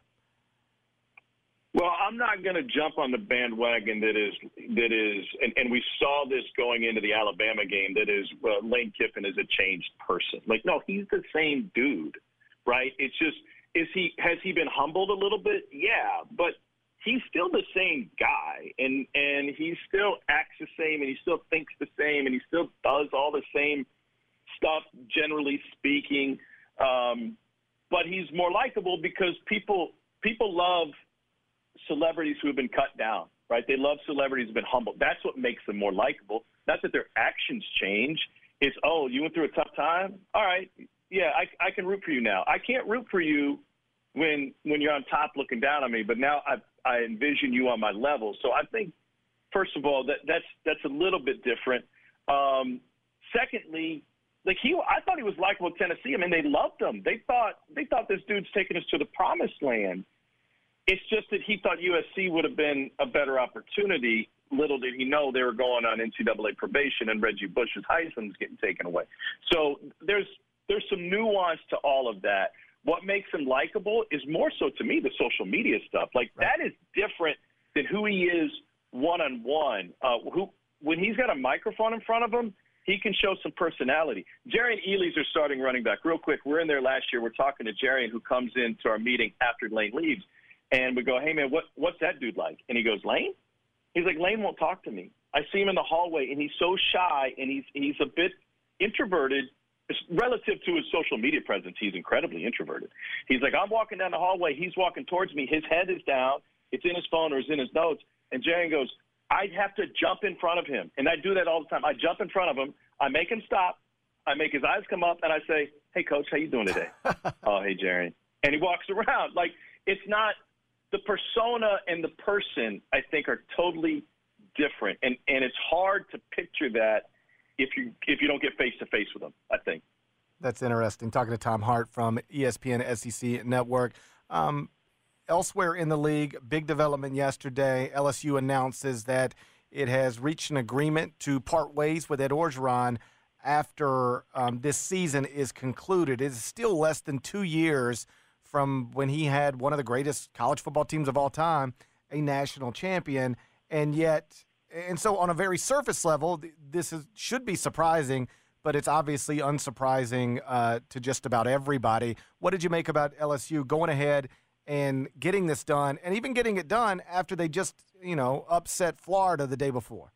Well, I'm not going to jump on the bandwagon that is that is, and, and we saw this going into the Alabama game. That is, well, Lane Kiffin is a changed person. Like, no, he's the same dude, right? It's just, is he has he been humbled a little bit? Yeah, but he's still the same guy, and and he still acts the same, and he still thinks the same, and he still does all the same stuff, generally speaking. Um, but he's more likable because people people love celebrities who have been cut down, right? They love celebrities who have been humbled. That's what makes them more likable. Not that their actions change. It's, oh, you went through a tough time? All right, yeah, I, I can root for you now. I can't root for you when when you're on top looking down on me, but now I I envision you on my level. So I think, first of all, that that's that's a little bit different. Um, secondly, like he, I thought he was likable at Tennessee. I mean, they loved him. They thought they thought this dude's taking us to the promised land. It's just that he thought U S C would have been a better opportunity. Little did he know they were going on N C double A probation and Reggie Bush's Heisman's getting taken away. So there's there's some nuance to all of that. What makes him likable is more so, to me, the social media stuff. Like, right. That is different than who he is one-on-one. Uh, who when he's got a microphone in front of him, he can show some personality. Jerry and Ely's are starting running back. Real quick, we're in there last year. We're talking to Jerry, who comes into our meeting after Lane leaves. And we go, hey, man, what, what's that dude like? And he goes, Lane? He's like, Lane won't talk to me. I see him in the hallway, and he's so shy, and he's he's a bit introverted, relative to his social media presence, he's incredibly introverted. He's like, I'm walking down the hallway. He's walking towards me. His head is down. It's in his phone or it's in his notes. And Jerry goes, I'd have to jump in front of him. And I do that all the time. I jump in front of him. I make him stop. I make his eyes come up, and I say, hey, Coach, how you doing today? Oh, hey, Jerry. And he walks around. Like, it's not – the persona and the person, I think, are totally different. And, and it's hard to picture that if you if you don't get face-to-face with them, I think. That's interesting. Talking to Tom Hart from E S P N S E C Network. Um, elsewhere in the league, big development yesterday. L S U announces that it has reached an agreement to part ways with Ed Orgeron after um, this season is concluded. It is still less than two years from when he had one of the greatest college football teams of all time, a national champion, and yet – and so on a very surface level, this is, should be surprising, but it's obviously unsurprising uh, to just about everybody. What did you make about L S U going ahead and getting this done, and even getting it done after they just, you know, upset Florida the day before?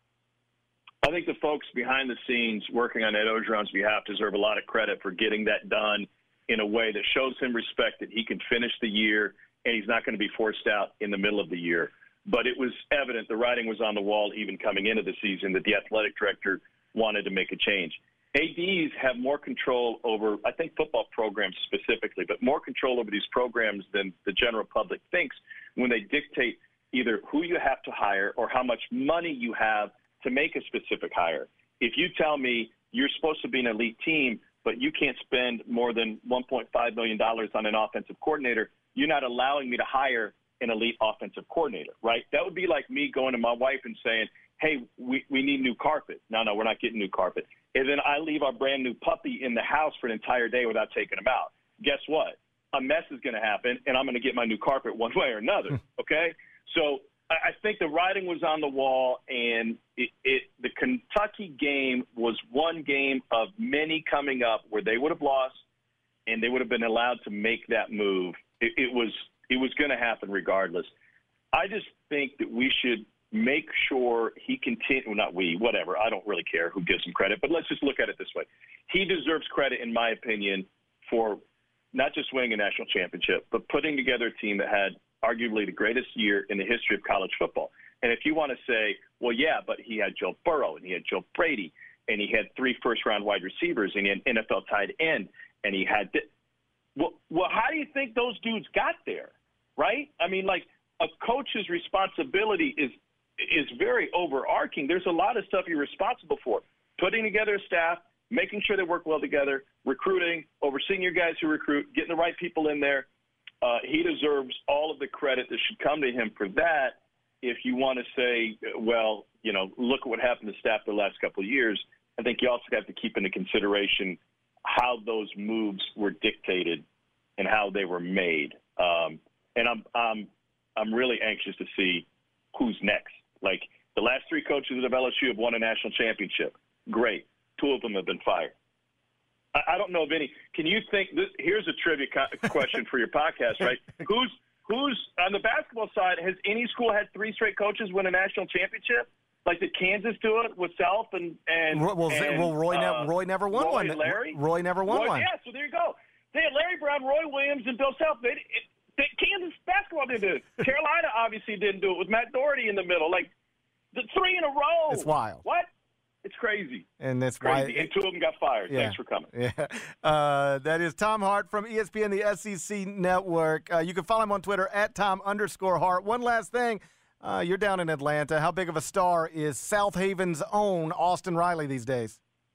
I think the folks behind the scenes working on Ed Orgeron's behalf deserve a lot of credit for getting that done in a way that shows him respect, that he can finish the year and he's not going to be forced out in the middle of the year. But it was evident, the writing was on the wall even coming into the season, that the athletic director wanted to make a change. A Ds have more control over, I think, football programs specifically, but more control over these programs than the general public thinks when they dictate either who you have to hire or how much money you have to make a specific hire. If you tell me you're supposed to be an elite team, but you can't spend more than one point five million dollars on an offensive coordinator, you're not allowing me to hire an elite offensive coordinator, right? That would be like me going to my wife and saying, hey, we, we need new carpet. No, no, we're not getting new carpet. And then I leave our brand new puppy in the house for an entire day without taking him out. Guess what? A mess is going to happen, and I'm going to get my new carpet one way or another, okay? So I, I think the writing was on the wall, and it, it the Kentucky game was one game of many coming up where they would have lost, and they would have been allowed to make that move. It, it was – It was going to happen regardless. I just think that we should make sure he continue. Well, not we, whatever. I don't really care who gives him credit, but let's just look at it this way. He deserves credit, in my opinion, for not just winning a national championship, but putting together a team that had arguably the greatest year in the history of college football. And if you want to say, well, yeah, but he had Joe Burrow and he had Joe Brady and he had three first-round wide receivers and he had N F L tight end and he had th- well, well, how do you think those dudes got there? Right? I mean, like, a coach's responsibility is is very overarching. There's a lot of stuff you're responsible for. Putting together a staff, making sure they work well together, recruiting, overseeing your guys who recruit, getting the right people in there. Uh, he deserves all of the credit that should come to him for that. If you want to say, well, you know, look at what happened to staff the last couple of years, I think you also have to keep into consideration how those moves were dictated and how they were made. Um, And I'm I'm I'm really anxious to see who's next. Like, the last three coaches of L S U have won a national championship. Great. Two of them have been fired. I, I don't know of any. Can you think this, here's a trivia co- question for your podcast, right? Who's who's on the basketball side? Has any school had three straight coaches win a national championship? Like, did Kansas do it with Self and and well, and, well Roy, uh, ne- Roy never won Roy one. Larry? Roy never won Roy, one. Yeah. So there you go. They had Larry Brown, Roy Williams, and Bill Self. They, it, Kansas basketball didn't do it. Carolina obviously didn't do it with Matt Doherty in the middle. Like, the three in a row. It's wild. What? It's crazy. And that's crazy. why. And two of them got fired. Yeah. Thanks for coming. Yeah. Uh, that is Tom Hart from E S P N, the S E C Network. Uh, you can follow him on Twitter at Tom underscore Hart. One last thing. Uh, you're down in Atlanta. How big of a star is South Haven's own Austin Riley these days?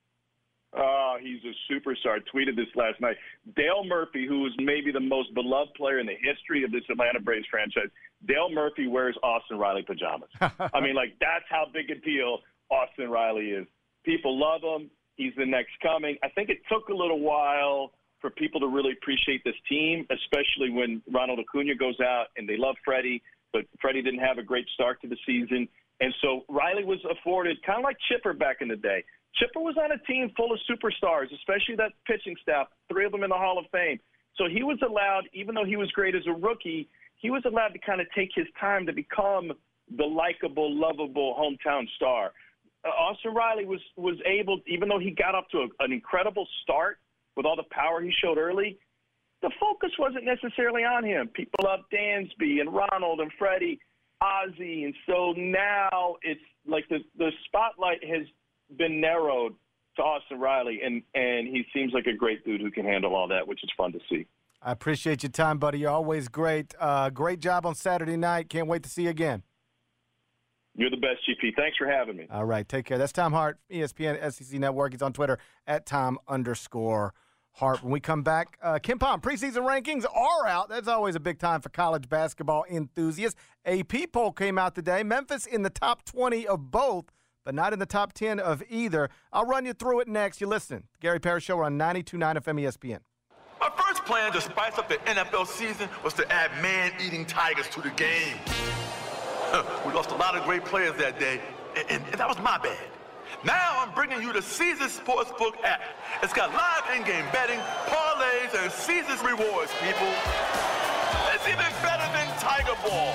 Oh, he's a superstar. I tweeted this last night. Dale Murphy, who is maybe the most beloved player in the history of this Atlanta Braves franchise, Dale Murphy wears Austin Riley pajamas. I mean, like, that's how big a deal Austin Riley is. People love him. He's the next coming. I think it took a little while for people to really appreciate this team, especially when Ronald Acuna goes out and they love Freddie, but Freddie didn't have a great start to the season. And so Riley was afforded, kind of like Chipper back in the day. Chipper was on a team full of superstars, especially that pitching staff, three of them in the Hall of Fame. So he was allowed, even though he was great as a rookie, he was allowed to kind of take his time to become the likable, lovable hometown star. uh, Austin Riley was, was able, even though he got up to a, an incredible start with all the power he showed early, the focus wasn't necessarily on him. People love Dansby and Ronald and Freddie, Ozzie, and so now it's like the, the spotlight has been narrowed to Austin Riley, and, and he seems like a great dude who can handle all that, which is fun to see. I appreciate your time, buddy. You're always great. Uh, great job on Saturday night. Can't wait to see you again. You're the best, G P. Thanks for having me. All right, take care. That's Tom Hart, E S P N S E C Network. He's on Twitter at Tom underscore Hart. When we come back, uh, Ken Pom, preseason rankings are out. That's always a big time for college basketball enthusiasts. A P poll came out today. Memphis in the top twenty of both, but not in the top ten of either. I'll run you through it next. You're listening. Gary Parrish Show on ninety-two point nine F M E S P N. Our first plan to spice up the N F L season was to add man-eating tigers to the game. We lost a lot of great players that day, and, and, and that was my bad. Now I'm bringing you the Caesars Sportsbook app. It's got live in-game betting, parlays, and Caesars rewards, people. It's even better than Tiger Ball.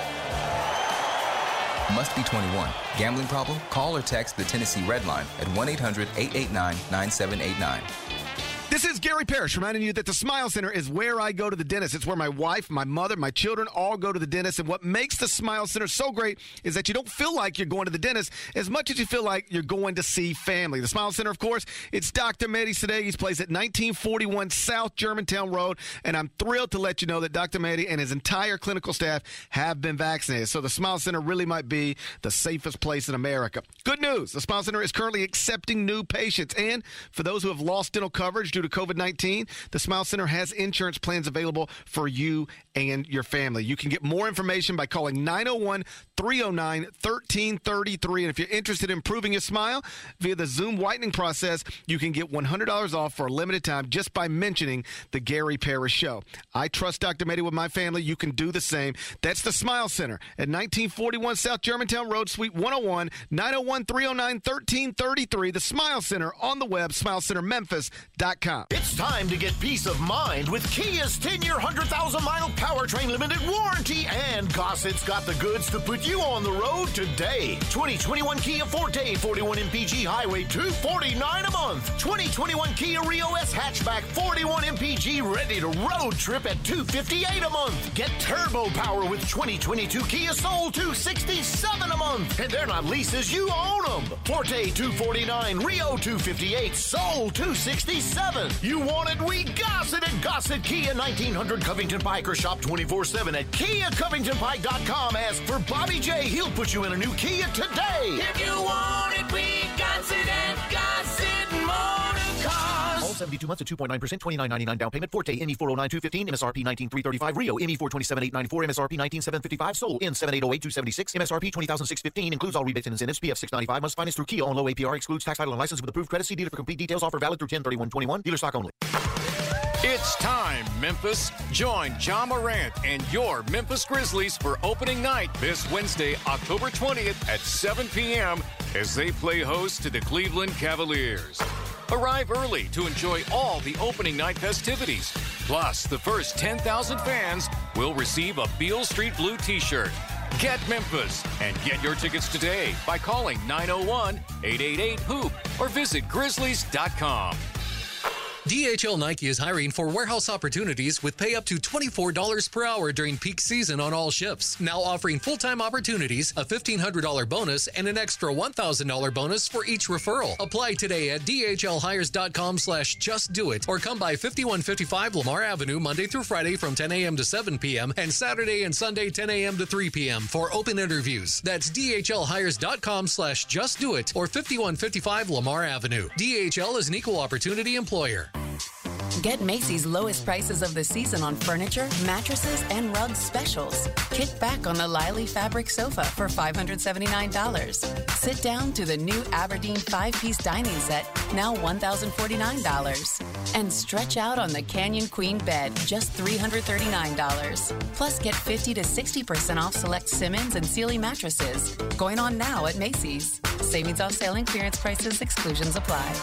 Must be twenty-one. Gambling problem? Call or text the Tennessee Red Line at one eight hundred eight eight nine nine seven eight nine. This is Gary Parrish reminding you that the Smile Center is where I go to the dentist. It's where my wife, my mother, my children all go to the dentist. And what makes the Smile Center so great is that you don't feel like you're going to the dentist as much as you feel like you're going to see family. The Smile Center, of course, it's Doctor Mehdi Sadeghi's place at nineteen forty-one South Germantown Road. And I'm thrilled to let you know that Doctor Mehdi and his entire clinical staff have been vaccinated. So the Smile Center really might be the safest place in America. Good news. The Smile Center is currently accepting new patients. And for those who have lost dental coverage due to COVID nineteen, the Smile Center has insurance plans available for you and your family. You can get more information by calling nine oh one, three oh nine, one three three three. And if you're interested in improving your smile via the Zoom whitening process, you can get one hundred dollars off for a limited time just by mentioning the Gary Parrish Show. I trust Doctor Mehdi with my family. You can do the same. That's the Smile Center at nineteen forty-one South Germantown Road, Suite one oh one, nine oh one, three oh nine, one three three three. The Smile Center on the web, smile center memphis dot com. It's time to get peace of mind with Kia's ten-year, one hundred thousand mile powertrain limited warranty, and Gossett's got the goods to put you on the road today. twenty twenty-one Kia Forte, forty-one M P G Highway, two forty-nine a month. twenty twenty-one Kia Rio S Hatchback, forty-one M P G ready to road trip at two fifty-eight a month. Get turbo power with twenty twenty-two Kia Soul, two sixty-seven a month. And they're not leases, you own them. Forte, two forty-nine, Rio, two fifty-eight, Soul, two sixty-seven. You want it? We Gossett at Gossett Kia, nineteen hundred Covington Pike, or shop twenty-four seven at kia covington pike dot com. Ask for Bobby J. He'll put you in a new Kia today. If you want it, we Gossett at Gossett Motor Cars. All seventy-two months at two point nine percent, twenty-nine ninety-nine down payment. Forte, M E four oh nine two fifteen, M S R P nineteen three thirty-five. Rio, M E four twenty-seven eight ninety-four, M S R P nineteen seven fifty-five. Soul, N seven eight oh eight two seventy-six, M S R P twenty thousand six fifteen. Includes all rebates and incentives. P F six ninety-five. Must finance through Kia on low A P R. Excludes tax, title, and license with approved credit. See dealer for complete details. Offer valid through ten thirty-one twenty-one. Dealer stock only. It's time, Memphis. Join Ja Morant and your Memphis Grizzlies for opening night this Wednesday, October twentieth at seven p.m. as they play host to the Cleveland Cavaliers. Arrive early to enjoy all the opening night festivities. Plus, the first ten thousand fans will receive a Beale Street Blue t-shirt. Get Memphis and get your tickets today by calling nine oh one, eight eight eight, hoop or visit grizzlies dot com. D H L Nike is hiring for warehouse opportunities with pay up to twenty-four dollars per hour during peak season on all shifts. Now offering full-time opportunities, a fifteen hundred dollars bonus, and an extra one thousand dollars bonus for each referral. Apply today at D H L hires dot com slash just do it or come by fifty-one fifty-five Lamar Avenue Monday through Friday from ten a.m. to seven p.m. and Saturday and Sunday ten a.m. to three p.m. for open interviews. That's D H L hires dot com slash just do it or fifty-one fifty-five Lamar Avenue. D H L is an equal opportunity employer. Get Macy's lowest prices of the season on furniture, mattresses, and rug specials. Kick back on the Lily fabric sofa for five hundred seventy-nine dollars. Sit down to the new Aberdeen five-piece dining set, now one thousand forty-nine dollars. And stretch out on the Canyon Queen bed, just three hundred thirty-nine dollars. Plus, get fifty to sixty percent off select Simmons and Sealy mattresses. Going on now at Macy's. Savings off sale and clearance prices, exclusions apply.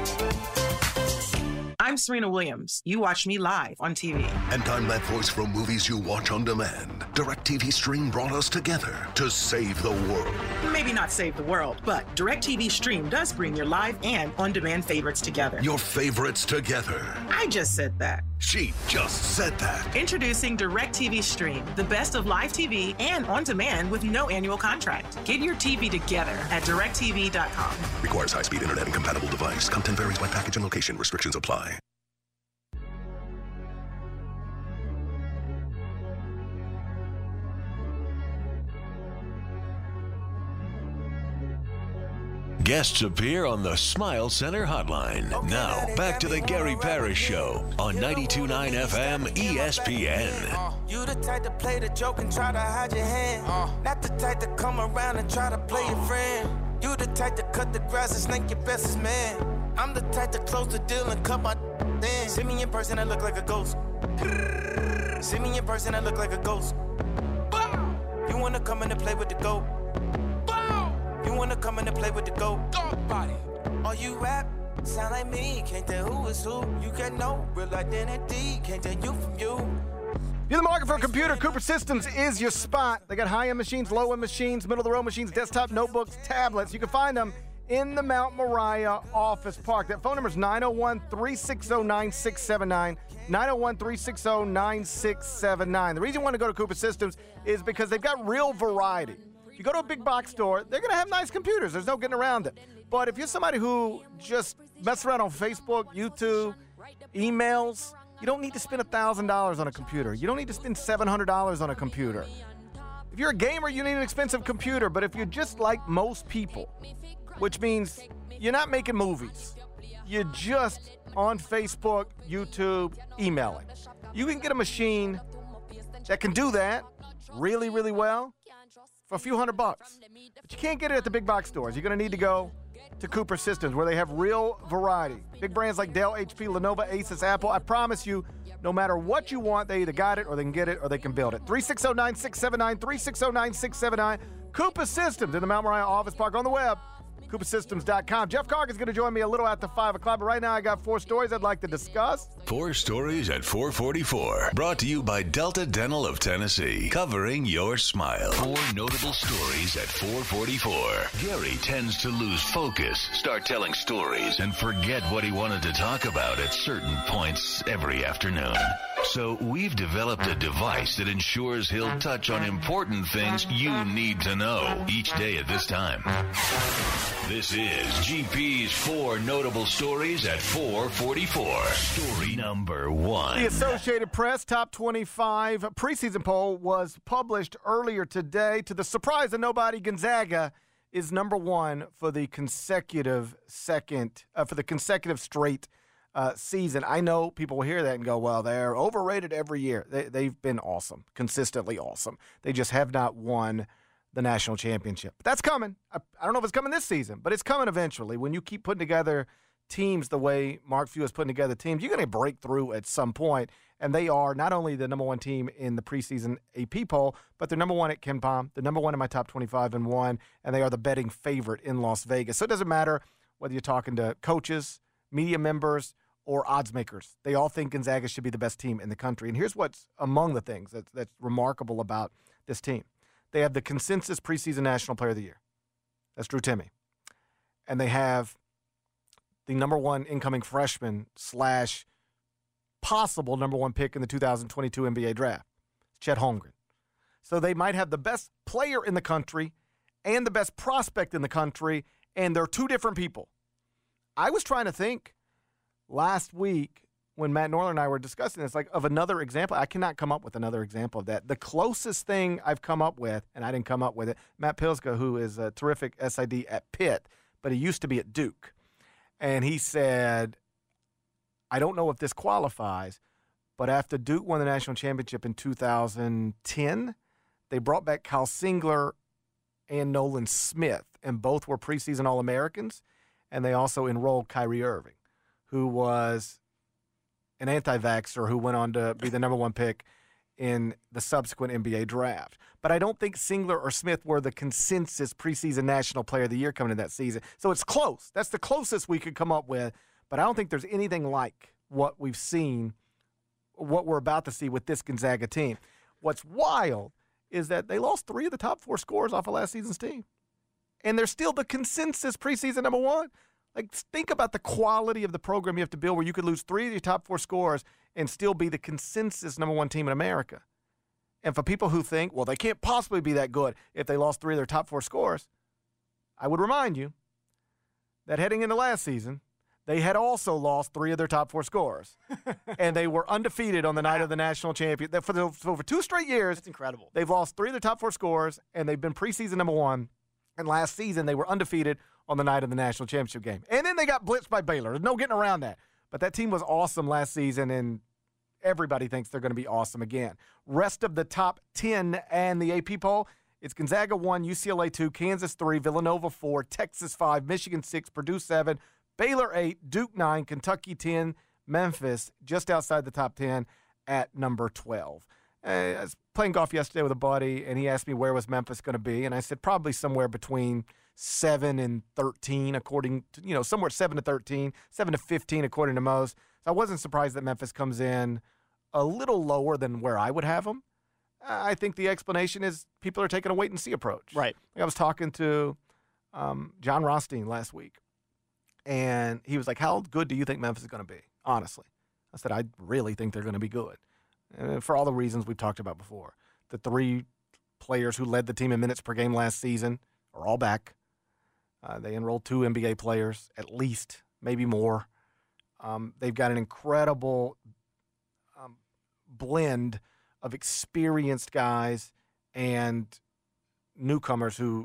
I'm Serena Williams. You watch me live on T V. And I'm that voice from movies you watch on demand. DirecTV Stream brought us together to save the world. Maybe maybe not save the world, but DirecTV Stream does bring your live and on-demand favorites together. Your favorites together. I just said that. She just said that. Introducing DirecTV Stream, the best of live T V and on-demand with no annual contract. Get your T V together at direct T V dot com. Requires high-speed internet and compatible device. Content varies by package and location. Restrictions apply. Guests appear on the Smile Center hotline. Now, back to the Gary Parrish Show on ninety-two point nine F M E S P N. You the type to play the joke and try to hide your hand. Not the type to come around and try to play your friend. You the type to cut the grass and snake your bestest man. I'm the type to close the deal and cut my then. See me in person, I look like a ghost. See me in person, I look like a ghost. You wanna come in and play with the goat? You wanna come in and play with the goat? Body. All you rap, sound like me. Can't tell who is who. You got no real identity. Can't tell you from you. You're the market for a computer. Cooper Systems is your spot. They got high-end machines, low-end machines, middle-of-the-road machines, desktop, notebooks, tablets. You can find them in the Mount Moriah Office Park. That phone number is nine oh one, three six oh, nine six seven nine, nine oh one, three six oh, nine six seven nine. The reason you want to go to Cooper Systems is because they've got real variety. If you go to a big box store, they're going to have nice computers. There's no getting around it. But if you're somebody who just messes around on Facebook, YouTube, emails, you don't need to spend one thousand dollars on a computer. You don't need to spend seven hundred dollars on a computer. If you're a gamer, you need an expensive computer. But if you're just like most people, which means you're not making movies, you're just on Facebook, YouTube, emailing, you can get a machine that can do that really, really well for a few hundred bucks. But you can't get it at the big box stores. You're going to need to go to Cooper Systems, where they have real variety. Big brands like Dell, H P, Lenovo, Asus, Apple. I promise you, no matter what you want, they either got it or they can get it or they can build it. three six zero, nine six seven nine, three six zero, nine six seven nine. Cooper Systems in the Mount Moriah Office Park, on the web, cooper systems dot com. Jeff Carg is going to join me a little after five o'clock, but right now I got four stories I'd like to discuss. Four stories at four forty-four. Brought to you by Delta Dental of Tennessee. Covering your smile. Four notable stories at four forty-four. Gary tends to lose focus, start telling stories, and forget what he wanted to talk about at certain points every afternoon. So we've developed a device that ensures he'll touch on important things you need to know each day at this time. This is G P's Four Notable Stories at four forty-four. Story number one. The Associated Press Top twenty-five preseason poll was published earlier today. To the surprise of nobody, Gonzaga is number one for the consecutive second, uh, for the consecutive straight uh, season. I know people will hear that and go, well, they're overrated every year. They, they've been awesome, consistently awesome. They just have not won the national championship. But that's coming. I, I don't know if it's coming this season, but it's coming eventually. When you keep putting together teams the way Mark Few is putting together teams, you're going to break through at some point. And they are not only the number one team in the preseason A P poll, but they're number one at KenPom, the number one in my top twenty-five and one, and they are the betting favorite in Las Vegas. So it doesn't matter whether you're talking to coaches, media members, or odds makers. They all think Gonzaga should be the best team in the country. And here's what's among the things that's, that's remarkable about this team. They have the consensus preseason National Player of the Year. That's Drew Timme. And they have the number one incoming freshman slash possible number one pick in the two thousand twenty-two N B A draft, Chet Holmgren. So they might have the best player in the country and the best prospect in the country, and they're two different people. I was trying to think last week when Matt Norland and I were discussing this, like of another example. I cannot come up with another example of that. The closest thing I've come up with, and I didn't come up with it, Matt Pilska, who is a terrific S I D at Pitt, but he used to be at Duke. And he said, I don't know if this qualifies, but after Duke won the national championship in two thousand ten, they brought back Kyle Singler and Nolan Smith, and both were preseason All-Americans, and they also enrolled Kyrie Irving, who was an anti-vaxxer who went on to be the number one pick in the subsequent N B A draft. But I don't think Singler or Smith were the consensus preseason National Player of the Year coming into that season. So it's close. That's the closest we could come up with. But I don't think there's anything like what we've seen, what we're about to see with this Gonzaga team. What's wild is that they lost three of the top four scorers off of last season's team. and they're still the consensus preseason number one. Like, think about the quality of the program you have to build where you could lose three of your top four scorers and still be the consensus number one team in America. And for people who think, well, they can't possibly be that good if they lost three of their top four scorers, I would remind you that heading into last season, they had also lost three of their top four scorers. And they were undefeated on the night of the national champion. For, the, for over two straight years, that's incredible. They've lost three of their top four scorers, and they've been preseason number one. And last season, they were undefeated on the night of the national championship game. And then they got blitzed by Baylor. There's no getting around that. But that team was awesome last season, and everybody thinks they're going to be awesome again. Rest of the top ten and the A P poll, it's Gonzaga one, U C L A two, Kansas three, Villanova four, Texas five, Michigan six, Purdue seven, Baylor eight, Duke nine, Kentucky ten, Memphis just outside the top ten at number twelve. Uh, I was playing golf yesterday with a buddy, and he asked me where was Memphis going to be, and I said probably somewhere between seven and thirteen, according to, you know, somewhere seven to thirteen, seven to fifteen, according to most. So I wasn't surprised that Memphis comes in a little lower than where I would have them. I think the explanation is people are taking a wait-and-see approach. Right. I was talking to um, John Rothstein last week, and he was like, how good do you think Memphis is going to be, honestly? I said, I really think they're going to be good. And for all the reasons we've talked about before. The three players who led the team in minutes per game last season are all back. Uh, they enrolled two N B A players, at least, maybe more. Um, they've got an incredible um, blend of experienced guys and newcomers who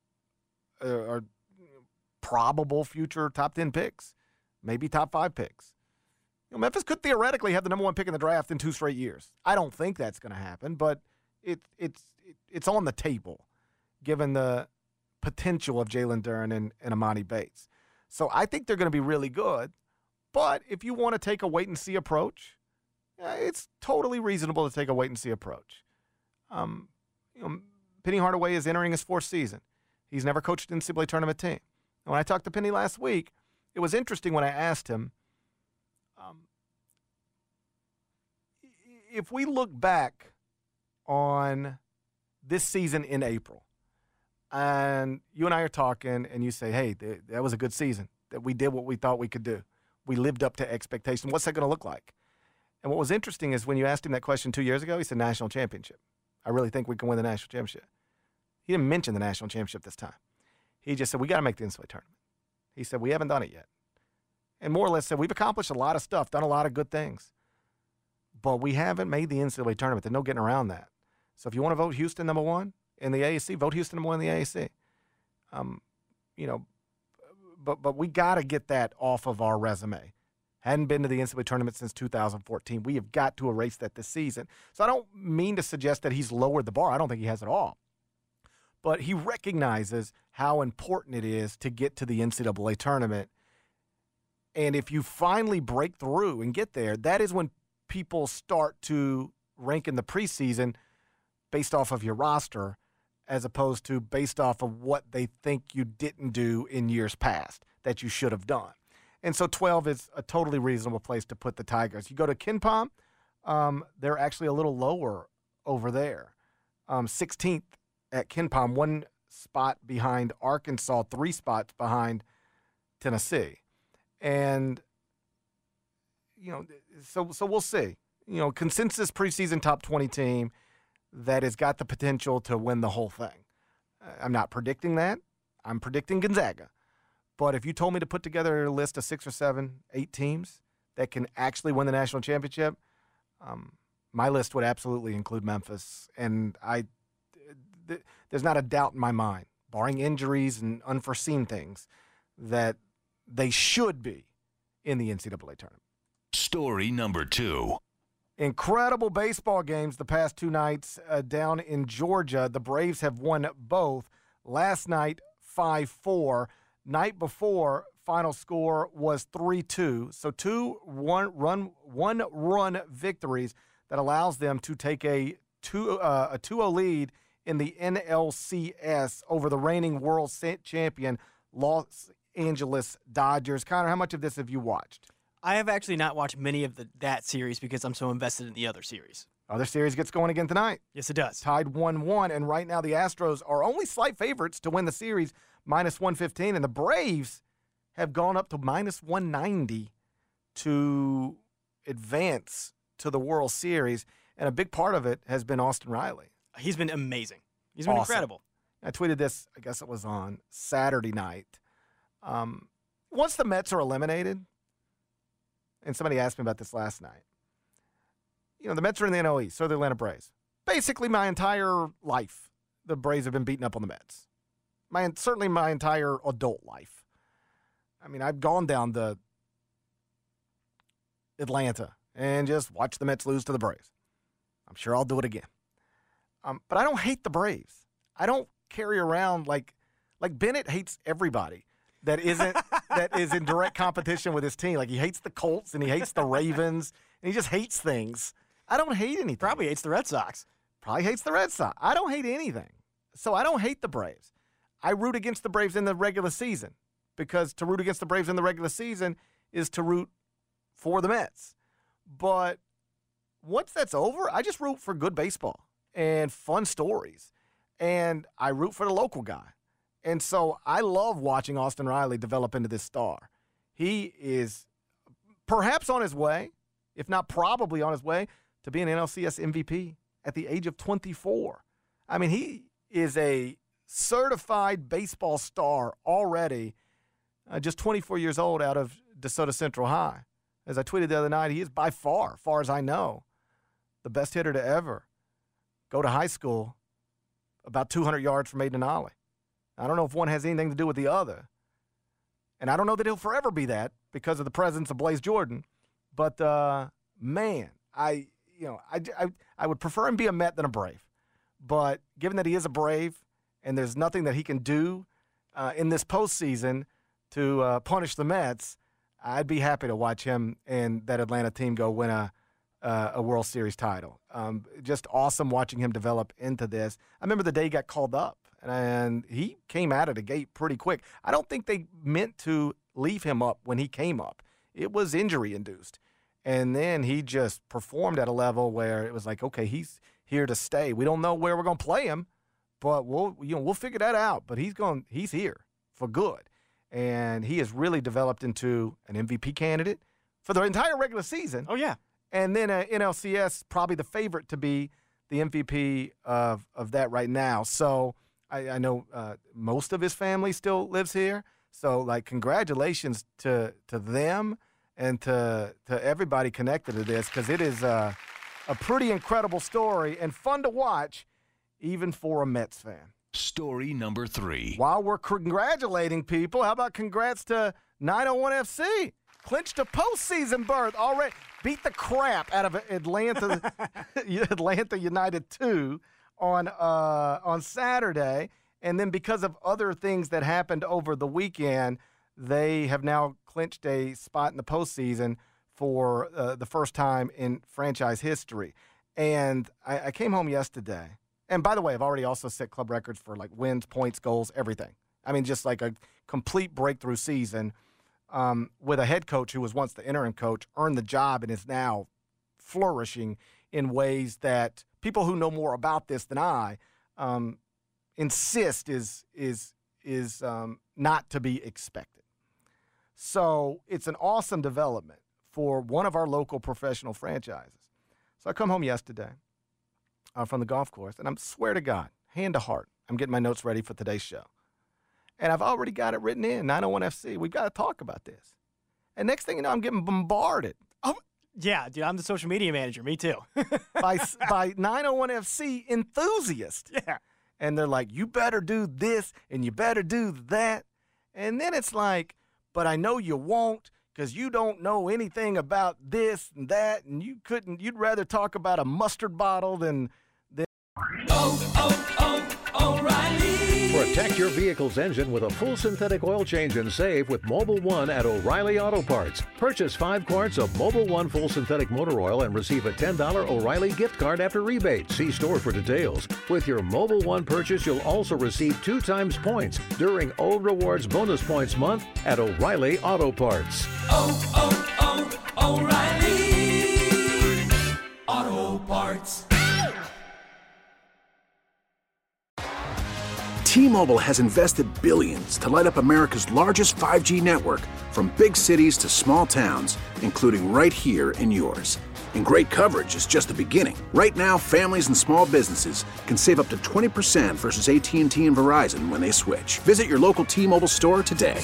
are, are probable future top ten picks, maybe top five picks. You know, Memphis could theoretically have the number one pick in the draft in two straight years. I don't think that's going to happen, but it, it's it, it's on the table, given the potential of Jalen Duren and, and Amani Bates. So I think they're going to be really good. But if you want to take a wait-and-see approach, uh, it's totally reasonable to take a wait-and-see approach. Um, you know, Penny Hardaway is entering his fourth season. He's never coached an N C double A tournament team. And when I talked to Penny last week, it was interesting when I asked him, um, if we look back on this season in April, and you and I are talking, and you say, hey, th- that was a good season, that we did what we thought we could do. We lived up to expectation. What's that going to look like? And what was interesting is when you asked him that question two years ago, he said national championship. I really think we can win the national championship. He didn't mention the national championship this time. He just said, we got to make the N C double A tournament. He said, we haven't done it yet. And more or less said, we've accomplished a lot of stuff, done a lot of good things, but we haven't made the N C double A tournament. There's no getting around that. So if you want to vote Houston number one in the A A C, vote Houston number one in the A A C. Um, you know, but but we got to get that off of our resume. Hadn't been to the N C double A tournament since two thousand fourteen. We have got to erase that this season. So I don't mean to suggest that he's lowered the bar. I don't think he has at all. But he recognizes how important it is to get to the N C double A tournament. And if you finally break through and get there, that is when people start to rank in the preseason based off of your roster as opposed to based off of what they think you didn't do in years past that you should have done. And so twelve is a totally reasonable place to put the Tigers. You go to KenPom, um, they're actually a little lower over there. Um, sixteenth at KenPom, one spot behind Arkansas, three spots behind Tennessee. And, you know, so so we'll see. You know, consensus preseason top twenty team that has got the potential to win the whole thing. I'm not predicting that. I'm predicting Gonzaga. But if you told me to put together a list of six or seven, eight teams that can actually win the national championship, um, my list would absolutely include Memphis. And I, th- there's not a doubt in my mind, barring injuries and unforeseen things, that they should be in the N C double A tournament. Story number two. Incredible baseball games the past two nights uh, down in Georgia. The Braves have won both. Last night, five four. Night before, final score was three two. So two one run one run victories that allows them to take a two uh, a two oh lead in the N L C S over the reigning world champion Los Angeles Dodgers. Connor, how much of this have you watched? I have actually not watched many of the that series because I'm so invested in the other series. Other series gets going again tonight. Yes, it does. Tied one one, and right now the Astros are only slight favorites to win the series minus one fifteen, and the Braves have gone up to minus one ninety to advance to the World Series, and a big part of it has been Austin Riley. He's been amazing. He's been Awesome. incredible. I tweeted this, I guess it was on Saturday night. Um, once the Mets are eliminated, and somebody asked me about this last night, you know, the Mets are in the N L East, so are the Atlanta Braves. Basically, my entire life, the Braves have been beating up on the Mets. My Certainly my entire adult life. I mean, I've gone down to Atlanta and just watched the Mets lose to the Braves. I'm sure I'll do it again. Um, but I don't hate the Braves. I don't carry around like like Bennett hates everybody that isn't that is in direct competition with his team. Like he hates the Colts and he hates the Ravens and he just hates things. I don't hate anything. Probably hates the Red Sox. Probably hates the Red Sox. I don't hate anything. So I don't hate the Braves. I root against the Braves in the regular season because to root against the Braves in the regular season is to root for the Mets. But once that's over, I just root for good baseball and fun stories. And I root for the local guy. And so I love watching Austin Riley develop into this star. He is perhaps on his way, if not probably on his way, to be an N L C S M V P at the age of twenty-four. I mean, he is a certified baseball star already, uh, just twenty-four years old out of DeSoto Central High. As I tweeted the other night, he is by far, far as I know, the best hitter to ever go to high school about two hundred yards from Aiden Ollie. I don't know if one has anything to do with the other. And I don't know that he'll forever be that because of the presence of Blaze Jordan. But, uh, man, I you know, I, I, I would prefer him be a Met than a Brave. But given that he is a Brave and there's nothing that he can do uh, in this postseason to uh, punish the Mets, I'd be happy to watch him and that Atlanta team go win a uh, a World Series title. Um, just awesome watching him develop into this. I remember the day he got called up, and, and he came out of the gate pretty quick. I don't think they meant to leave him up when he came up. It was injury-induced. And then he just performed at a level where it was like, okay, he's here to stay. We don't know where we're going to play him, but we'll you know we'll figure that out. But he's going he's here for good. And he has really developed into an M V P candidate for the entire regular season. Oh, yeah. And then uh, N L C S, probably the favorite to be the M V P of, of that right now. So I, I know uh, most of his family still lives here. So, like, congratulations to to them and to to everybody connected to this because it is uh, a pretty incredible story and fun to watch, even for a Mets fan. Story number three. While we're congratulating people, how about congrats to nine oh one F C? Clinched a postseason berth already. Beat the crap out of Atlanta Atlanta United two on uh, on Saturday. And then because of other things that happened over the weekend, they have now clinched a spot in the postseason for uh, the first time in franchise history. And I, I came home yesterday. And by the way, I've already also set club records for like wins, points, goals, everything. I mean, just like a complete breakthrough season um, with a head coach who was once the interim coach, earned the job and is now flourishing in ways that people who know more about this than I um, insist is is is um, not to be expected. So it's an awesome development for one of our local professional franchises. So I come home yesterday uh, from the golf course, and I swear to God, hand to heart, I'm getting my notes ready for today's show. And I've already got it written in, nine oh one F C. We've got to talk about this. And next thing you know, I'm getting bombarded. Oh, yeah, dude, I'm the social media manager. Me too. by by nine oh one F C enthusiasts. Yeah. And they're like, you better do this and you better do that. And then it's like, but I know you won't because you don't know anything about this and that. And you couldn't, you'd rather talk about a mustard bottle than. than oh, oh, oh, O'Reilly. Protect your vehicle's engine with a full synthetic oil change and save with Mobil one at O'Reilly Auto Parts. Purchase five quarts of Mobil one full synthetic motor oil and receive a ten dollars O'Reilly gift card after rebate. See store for details. With your Mobil one purchase, you'll also receive two times points during O Rewards Bonus Points Month at O'Reilly Auto Parts. Oh, oh, oh, O'Reilly Auto Parts. T-Mobile has invested billions to light up America's largest five G network, from big cities to small towns, including right here in yours. And great coverage is just the beginning. Right now, families and small businesses can save up to twenty percent versus A T and T and Verizon when they switch. Visit your local T-Mobile store today.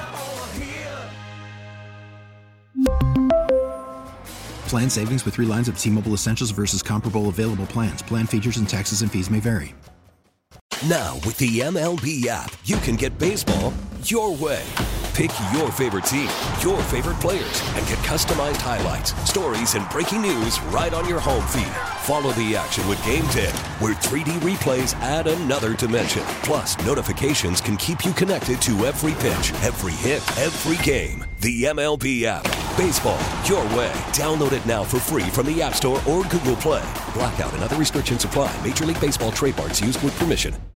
Plan savings with three lines of T-Mobile Essentials versus comparable available plans. Plan features and taxes and fees may vary. Now, with the M L B app, you can get baseball your way. Pick your favorite team, your favorite players, and get customized highlights, stories, and breaking news right on your home feed. Follow the action with Game Day, where three D replays add another dimension. Plus, notifications can keep you connected to every pitch, every hit, every game. The M L B app. Baseball your way. Download it now for free from the App Store or Google Play. Blackout and other restrictions apply. Major League Baseball trademarks used with permission.